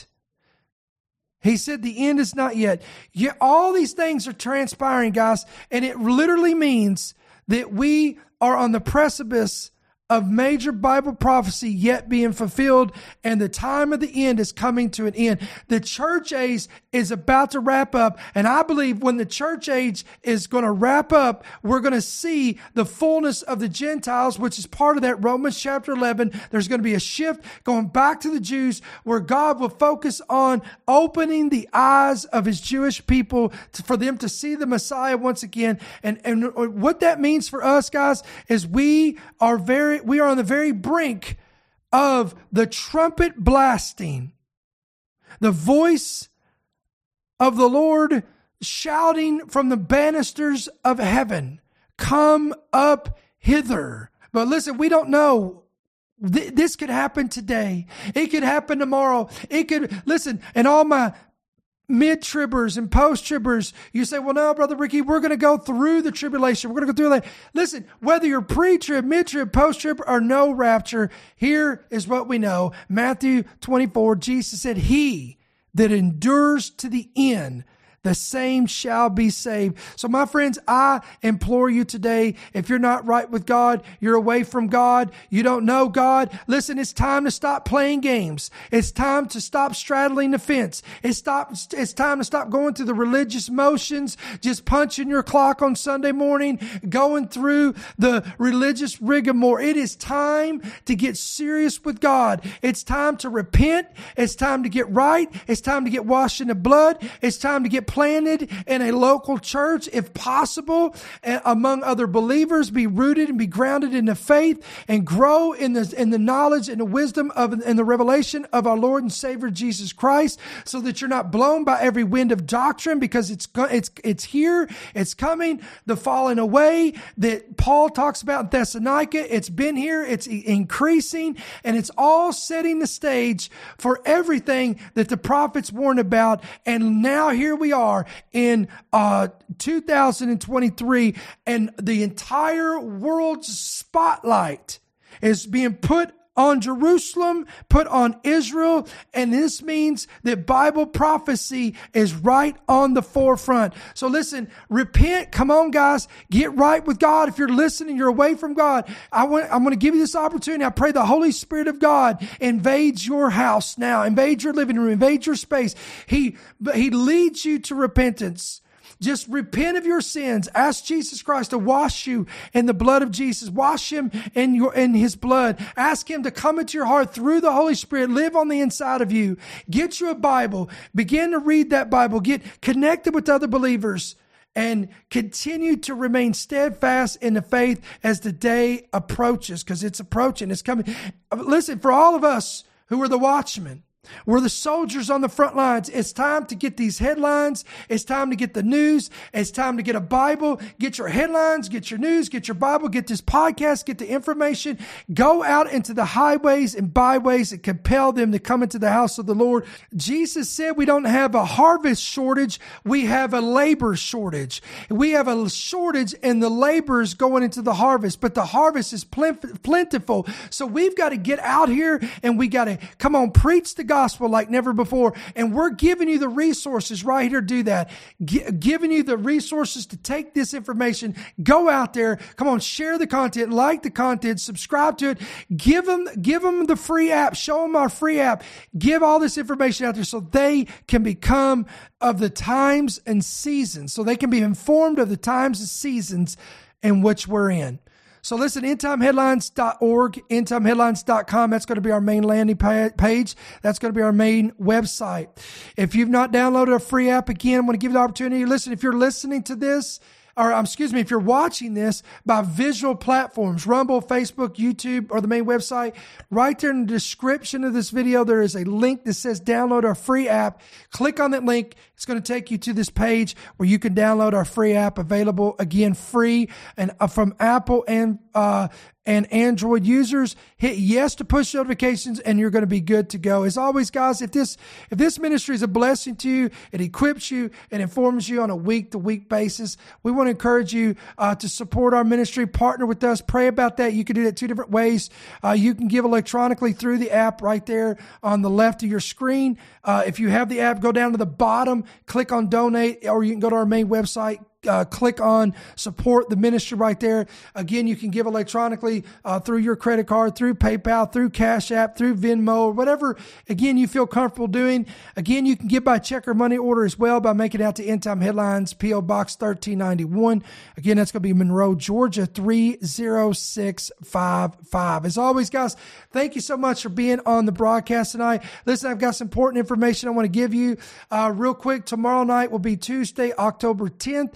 He said the end is not yet. Yeah, all these things are transpiring, guys, and it literally means that we are on the precipice of major Bible prophecy yet being fulfilled, and the time of the end is coming to an end. The church age is about to wrap up, and I believe when the church age is going to wrap up, we're going to see the fullness of the Gentiles, which is part of that Romans chapter eleven. There's going to be a shift going back to the Jews where God will focus on opening the eyes of his Jewish people to, for them to see the Messiah once again. And, and what that means for us, guys, is we are very We are on the very brink of the trumpet blasting, the voice of the Lord shouting from the banisters of heaven, "Come up hither." But listen, we don't know. This could happen today. It could happen tomorrow. It could, listen, and all my mid-tribbers and post-tribbers, you say, well, no, Brother Ricky, we're going to go through the tribulation. We're going to go through that. Listen, whether you're pre-trib, mid-trib, post-trib, or no rapture, here is what we know. Matthew twenty-four, Jesus said, "He that endures to the end, the same shall be saved." So my friends, I implore you today, if you're not right with God, you're away from God, you don't know God, listen, it's time to stop playing games. It's time to stop straddling the fence. It's, stop, it's time to stop going through the religious motions, just punching your clock on Sunday morning, going through the religious rigmarole. It is time to get serious with God. It's time to repent. It's time to get right. It's time to get washed in the blood. It's time to get get planted in a local church, if possible, among other believers, be rooted and be grounded in the faith and grow in the, in the knowledge and the wisdom of, and the revelation of our Lord and Savior Jesus Christ, so that you're not blown by every wind of doctrine, because it's, it's, it's here, it's coming, the falling away that Paul talks about in Thessalonica. It's been here, it's increasing, and it's all setting the stage for everything that the prophets warned about. And now here we are in uh, two thousand twenty-three, and the entire world's spotlight is being put on Jerusalem, put on Israel, and this means that Bible prophecy is right on the forefront. So listen, repent. Come on, guys, get right with God. If you're listening, you're away from God, I want, I'm going to give you this opportunity. I pray the Holy Spirit of God invades your house now, invade your living room, invade your space. He, he leads you to repentance. Just repent of your sins. Ask Jesus Christ to wash you in the blood of Jesus. Wash him in your, in his blood. Ask him to come into your heart through the Holy Spirit, live on the inside of you. Get you a Bible. Begin to read that Bible. Get connected with other believers and continue to remain steadfast in the faith as the day approaches, because it's approaching. It's coming. Listen, for all of us who are the watchmen, we're the soldiers on the front lines. It's time to get these headlines. It's time to get the news. It's time to get a Bible. Get your headlines, get your news, get your Bible, get this podcast, get the information. Go out into the highways and byways and compel them to come into the house of the Lord. Jesus said we don't have a harvest shortage. We have a labor shortage. We have a shortage in the laborers going into the harvest, but the harvest is plentiful. So we've got to get out here and we got to, come on, preach the gospel gospel like never before. And we're giving you the resources right here to do that. G- giving you the resources to take this information, go out there, come on, share the content, like the content, subscribe to it, give them, give them the free app, show them our free app, give all this information out there so they can become of the times and seasons, so they can be informed of the times and seasons in which we're in. So listen, end time headlines dot org, end time headlines dot com. That's going to be our main landing page. That's going to be our main website. If you've not downloaded a free app, again, I want to give you the opportunity. Listen, if you're listening to this, or um, excuse me, if you're watching this by visual platforms, Rumble, Facebook, YouTube, or the main website, right there in the description of this video, there is a link that says download our free app. Click on that link. It's going to take you to this page where you can download our free app, available, again, free, and uh, from Apple and uh, and Android users. Hit yes to push notifications, and you're going to be good to go. As always, guys, if this if this ministry is a blessing to you, it equips you, it informs you on a week-to-week basis, we want to encourage you uh, to support our ministry, partner with us, pray about that. You can do that two different ways. Uh, you can give electronically through the app right there on the left of your screen. Uh, if you have the app, go down to the bottom, click on donate, or you can go to our main website, Uh, click on support the ministry right there. Again, you can give electronically uh, through your credit card, through PayPal, through Cash App, through Venmo, or whatever, again, you feel comfortable doing. Again, you can give by check or money order as well by making it out to End Time Headlines, P O Box thirteen ninety-one. Again, that's going to be Monroe, Georgia, three oh six five five. As always, guys, thank you so much for being on the broadcast tonight. Listen, I've got some important information I want to give you uh, real quick. Tomorrow night will be Tuesday, October tenth.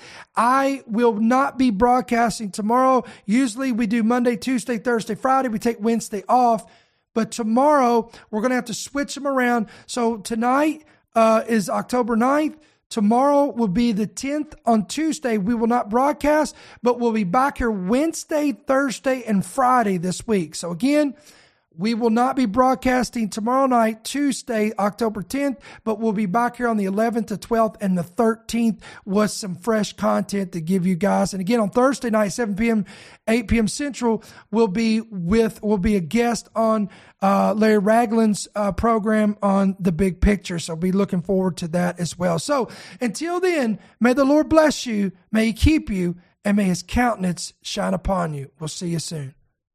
I will not be broadcasting tomorrow. Usually we do Monday, Tuesday, Thursday, Friday. We take Wednesday off. But tomorrow we're going to have to switch them around. So tonight uh, is October ninth. Tomorrow will be the tenth. On Tuesday, we will not broadcast, but we'll be back here Wednesday, Thursday, and Friday this week. So again, we will not be broadcasting tomorrow night, Tuesday, October tenth, but we'll be back here on the eleventh, the twelfth, and the thirteenth with some fresh content to give you guys. And again, on Thursday night, seven p.m., eight p.m. Central, we'll be with, will be a guest on uh, Larry Ragland's uh, program on The Big Picture. So be looking forward to that as well. So until then, may the Lord bless you, may he keep you, and may his countenance shine upon you. We'll see you soon.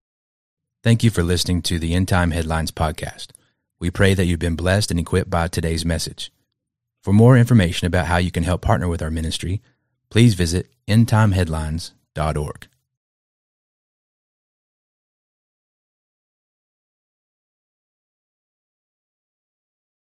Thank you for listening to the End Time Headlines podcast. We pray that you've been blessed and equipped by today's message. For more information about how you can help partner with our ministry, please visit end time headlines dot org.